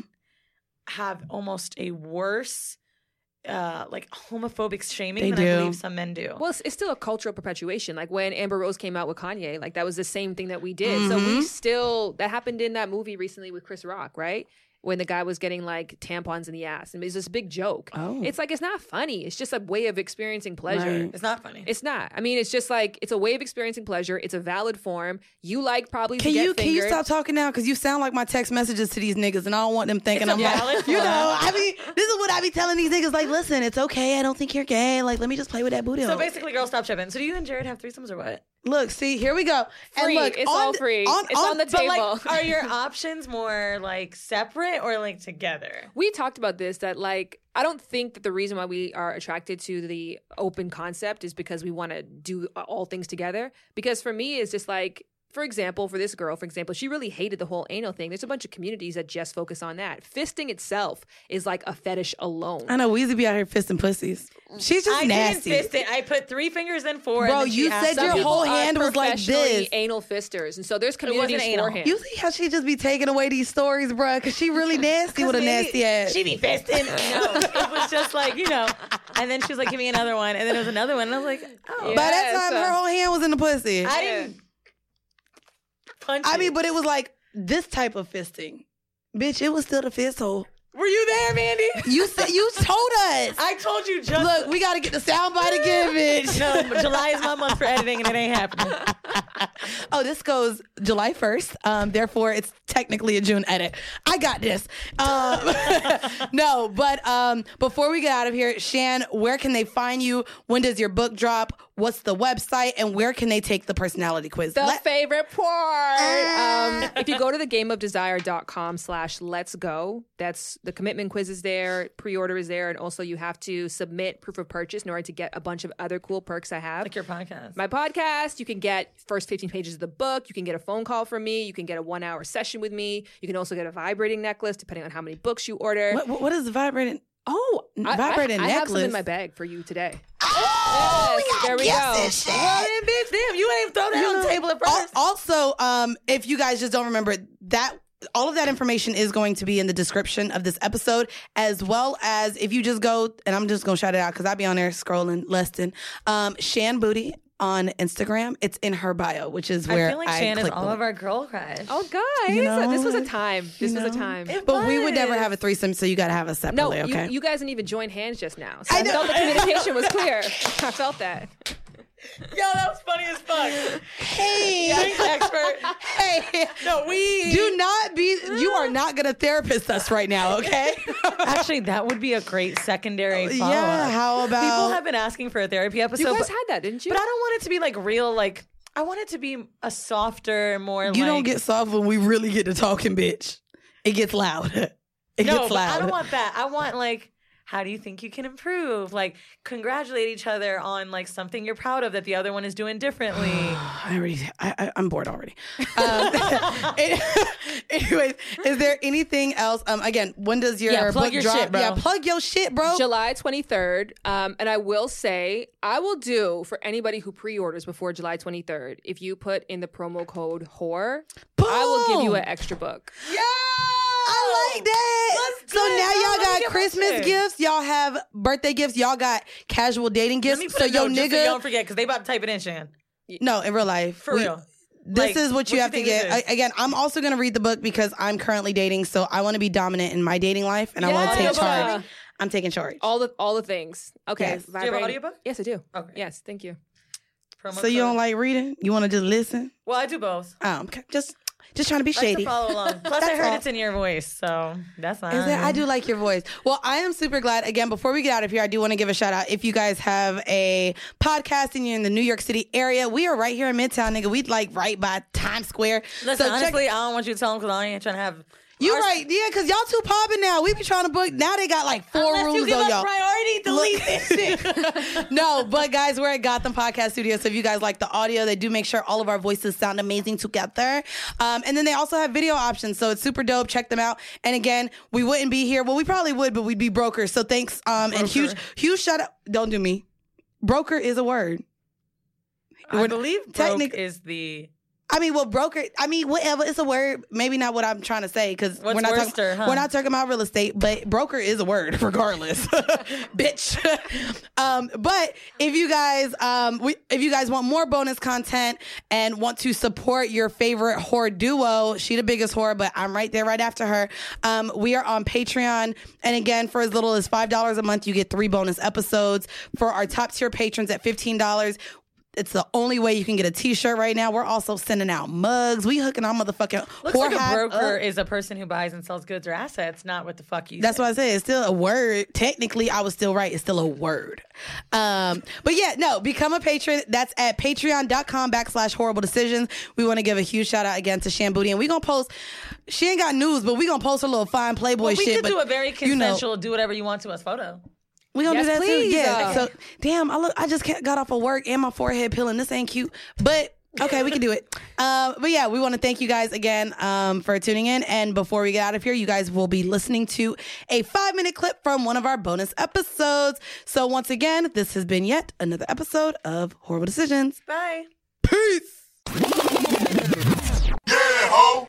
have almost a worse, uh, like homophobic shaming They than do. I believe some men do. well, it's, it's still a cultural perpetuation. Like when Amber Rose came out with Kanye, like that was the same thing that we did. So we Mhm. still that happened in that movie recently with Chris Rock, right? When the guy was getting like tampons in the ass, and it was this big joke. Oh. It's like it's not funny. It's just a way of experiencing pleasure. Right. It's not funny. It's not. I mean, it's just like it's a way of experiencing pleasure. It's a valid form. You like probably Can to get you can you fingered. stop talking now? Because you sound like my text messages to these niggas, and I don't want them thinking It's a I'm like, valid you form. know. I mean, this is what I be telling these niggas. Like, listen, it's okay. I don't think you're gay. Like, let me just play with that booty. So hole. basically, girls, stop tripping. So do you and Jared have threesomes or what? Look, see, here we go. Free. And look, It's on all the- free. It's on the But table. like, are your options more like separate or like together? We talked about this that like I don't think that the reason why we are attracted to the open concept is because we want to do all things together. Because for me, it's just like, for example, for this girl, for example, she really hated the whole anal thing. There's a bunch of communities that just focus on that. Fisting itself is like a fetish alone. I know Weezy be out here fisting pussies. She's just I nasty. didn't fist it. I put three fingers in four. Bro, and then she you asked said some your people- whole People are hand was like professionally this. anal fisters, and so there's wasn't communities anal. for him. You see how she just be taking away these stories, bruh? Because she really nasty with a Maybe nasty ass. She be fisting. No, it was just like, you know. And then she was like, give me another one. And then it was another one. And I was like, oh. Yeah. By that time, so- her whole hand was in the pussy. I didn't punch I it. mean, but it was like this type of fisting. Bitch, it was still the fist hole. Were you there, Mandy? You said you told us. I told you just. Look, we got to get the soundbite again, bitch. No, July is my month for editing, and it ain't happening. Oh, this goes July first. Um, therefore, it's technically a June edit. I got this. Um, no, but um, before we get out of here, Shan, where can they find you? When does your book drop? What's the website? And where can they take the personality quiz? The Let- favorite part. Um, if you go to the gameofdesire.com slash let's go, that's the commitment quiz is there, pre-order is there, and also you have to submit proof of purchase in order to get a bunch of other cool perks I have. Like your podcast. My podcast, you can get first fifteen pages of the book. You can get a phone call from me. You can get a one hour session with me. You can also get a vibrating necklace depending on how many books you order. what, what, what is the vibrating? Oh, I, Vibrating I, I have some in necklace? my bag for you today. Oh, Yes, we there got we gifts go. and shit. Well, then, bitch, damn, you ain't throw that on the table at Al- first. Also, um, if you guys just don't remember that. All of that information is going to be in the description of this episode, as well as if you just go, and I'm just going to shout it out because I be on there scrolling less than, um, Shan Booty on Instagram. It's in her bio, which is where I feel like I Shan is click all the of our girl crush. Oh, guys, You know, this was a time. This you was a know. time. It But we would never was. have a threesome, so you got to have us No, separately, okay? you, you guys didn't even join hands just now. So I I, know. felt the communication was clear. I felt that. Yo, that was funny as fuck. hey, Drinks expert. hey, No, we do not be, you are not going to therapist us right now, okay? Actually, that would be a great secondary follow-up. Yeah, how about- People have been asking for a therapy episode, You guys but, had that, didn't you? but I don't want it to be like real. Like I want it to be a softer, more. You like, don't get soft when we really get to talking, bitch. It gets loud. It no. gets But loud. I don't want that. I want like. How do you think you can improve? Like, congratulate each other on like something you're proud of that the other one is doing differently. I already, I, I, I'm bored already. Um, anyways, is there anything else? Um, again, when does your Yeah, plug book your drop? shit, bro. Yeah, plug your shit, bro. July twenty-third. Um, and I will say, I will do for anybody who pre-orders before July twenty-third, if you put in the promo code whore, I will give you Boom. an extra book. Yeah. I like that. Let's So do it, now girl. y'all Let me got get my Christmas shit. gifts. Y'all have birthday gifts. Y'all got casual dating Let gifts. me put So a yo note just so you nigga, don't forget because they about to type it in, Shan. no, in real life, For we- real. This Like, is what you what have you to think get. this is? I, again, I'm also going to read the book because I'm currently dating, so I want to be dominant in my dating life, and I want to Yeah. take charge. I'm taking charge. All the all the things. Okay. Yes. Do you have an vibrating- audiobook? Yes, I do. Okay. Yes, thank you. Promo So you code. don't like reading? You want to just listen? Well, I do both. Oh, okay. Just, just trying to be I like to shady. follow along. Plus, I That's heard all. it's in your voice, so that's fine. Is it? I do like your voice. Well, I am super glad. Again, before we get out of here, I do want to give a shout out. If you guys have a podcast and you're in the New York City area, we are right here in Midtown, nigga. We like right by Times Square. Listen, so check- honestly, I don't want you to tell them because I ain't trying to have. you our- right, yeah, because y'all too popping now. We be trying to book. Now they got like four Unless you rooms give on us y'all. priority, delete this shit. No, but guys, we're at Gotham Podcast Studio. So if you guys like the audio, they do make sure all of our voices sound amazing together. Um, and then they also have video options. So it's super dope. Check them out. And again, we wouldn't be here. Well, we probably would, but we'd be brokers. So thanks. Um, and huge, huge shout out. Don't do me. Broker is a word. I We're- believe technic- broke is the. I mean, well, broker. I mean, whatever. It's a word. Maybe not what I'm trying to say because What's we're not worster, talking. huh? We're not talking about real estate, but broker is a word, regardless, bitch. um, but if you guys, um, we, if you guys want more bonus content and want to support your favorite whore duo, she the biggest whore, but I'm right there, right after her. Um, we are on Patreon, and again, for as little as five dollars a month, you get three bonus episodes. For our top tier patrons at fifteen dollars. It's the only way you can get a t-shirt right now. We're also sending out mugs. We hooking our motherfucking Looks whore like a hat broker up. is a person who buys and sells goods or assets, not what the fuck you. That's said. what I say. It's still a word. Technically, I was still right. It's still a word. Um, but yeah, no, become a patron. That's at patreon.com backslash horrible decisions. We want to give a huge shout out again to Shan Booty. And we going to post, she ain't got news, but we going to post a little fine Playboy Well, we shit. could but do a very you know, consensual, do whatever you want to us photo. we gonna Yes, do that please. too. Yeah. Uh, So damn, I look. I just can't, got off of work and my forehead peeling. This ain't cute, but okay, we can do it. Um, but yeah, we want to thank you guys again um, for tuning in. And before we get out of here, you guys will be listening to a five minute clip from one of our bonus episodes. So once again, this has been yet another episode of Horrible Decisions. Bye. Peace. Yeah, ho!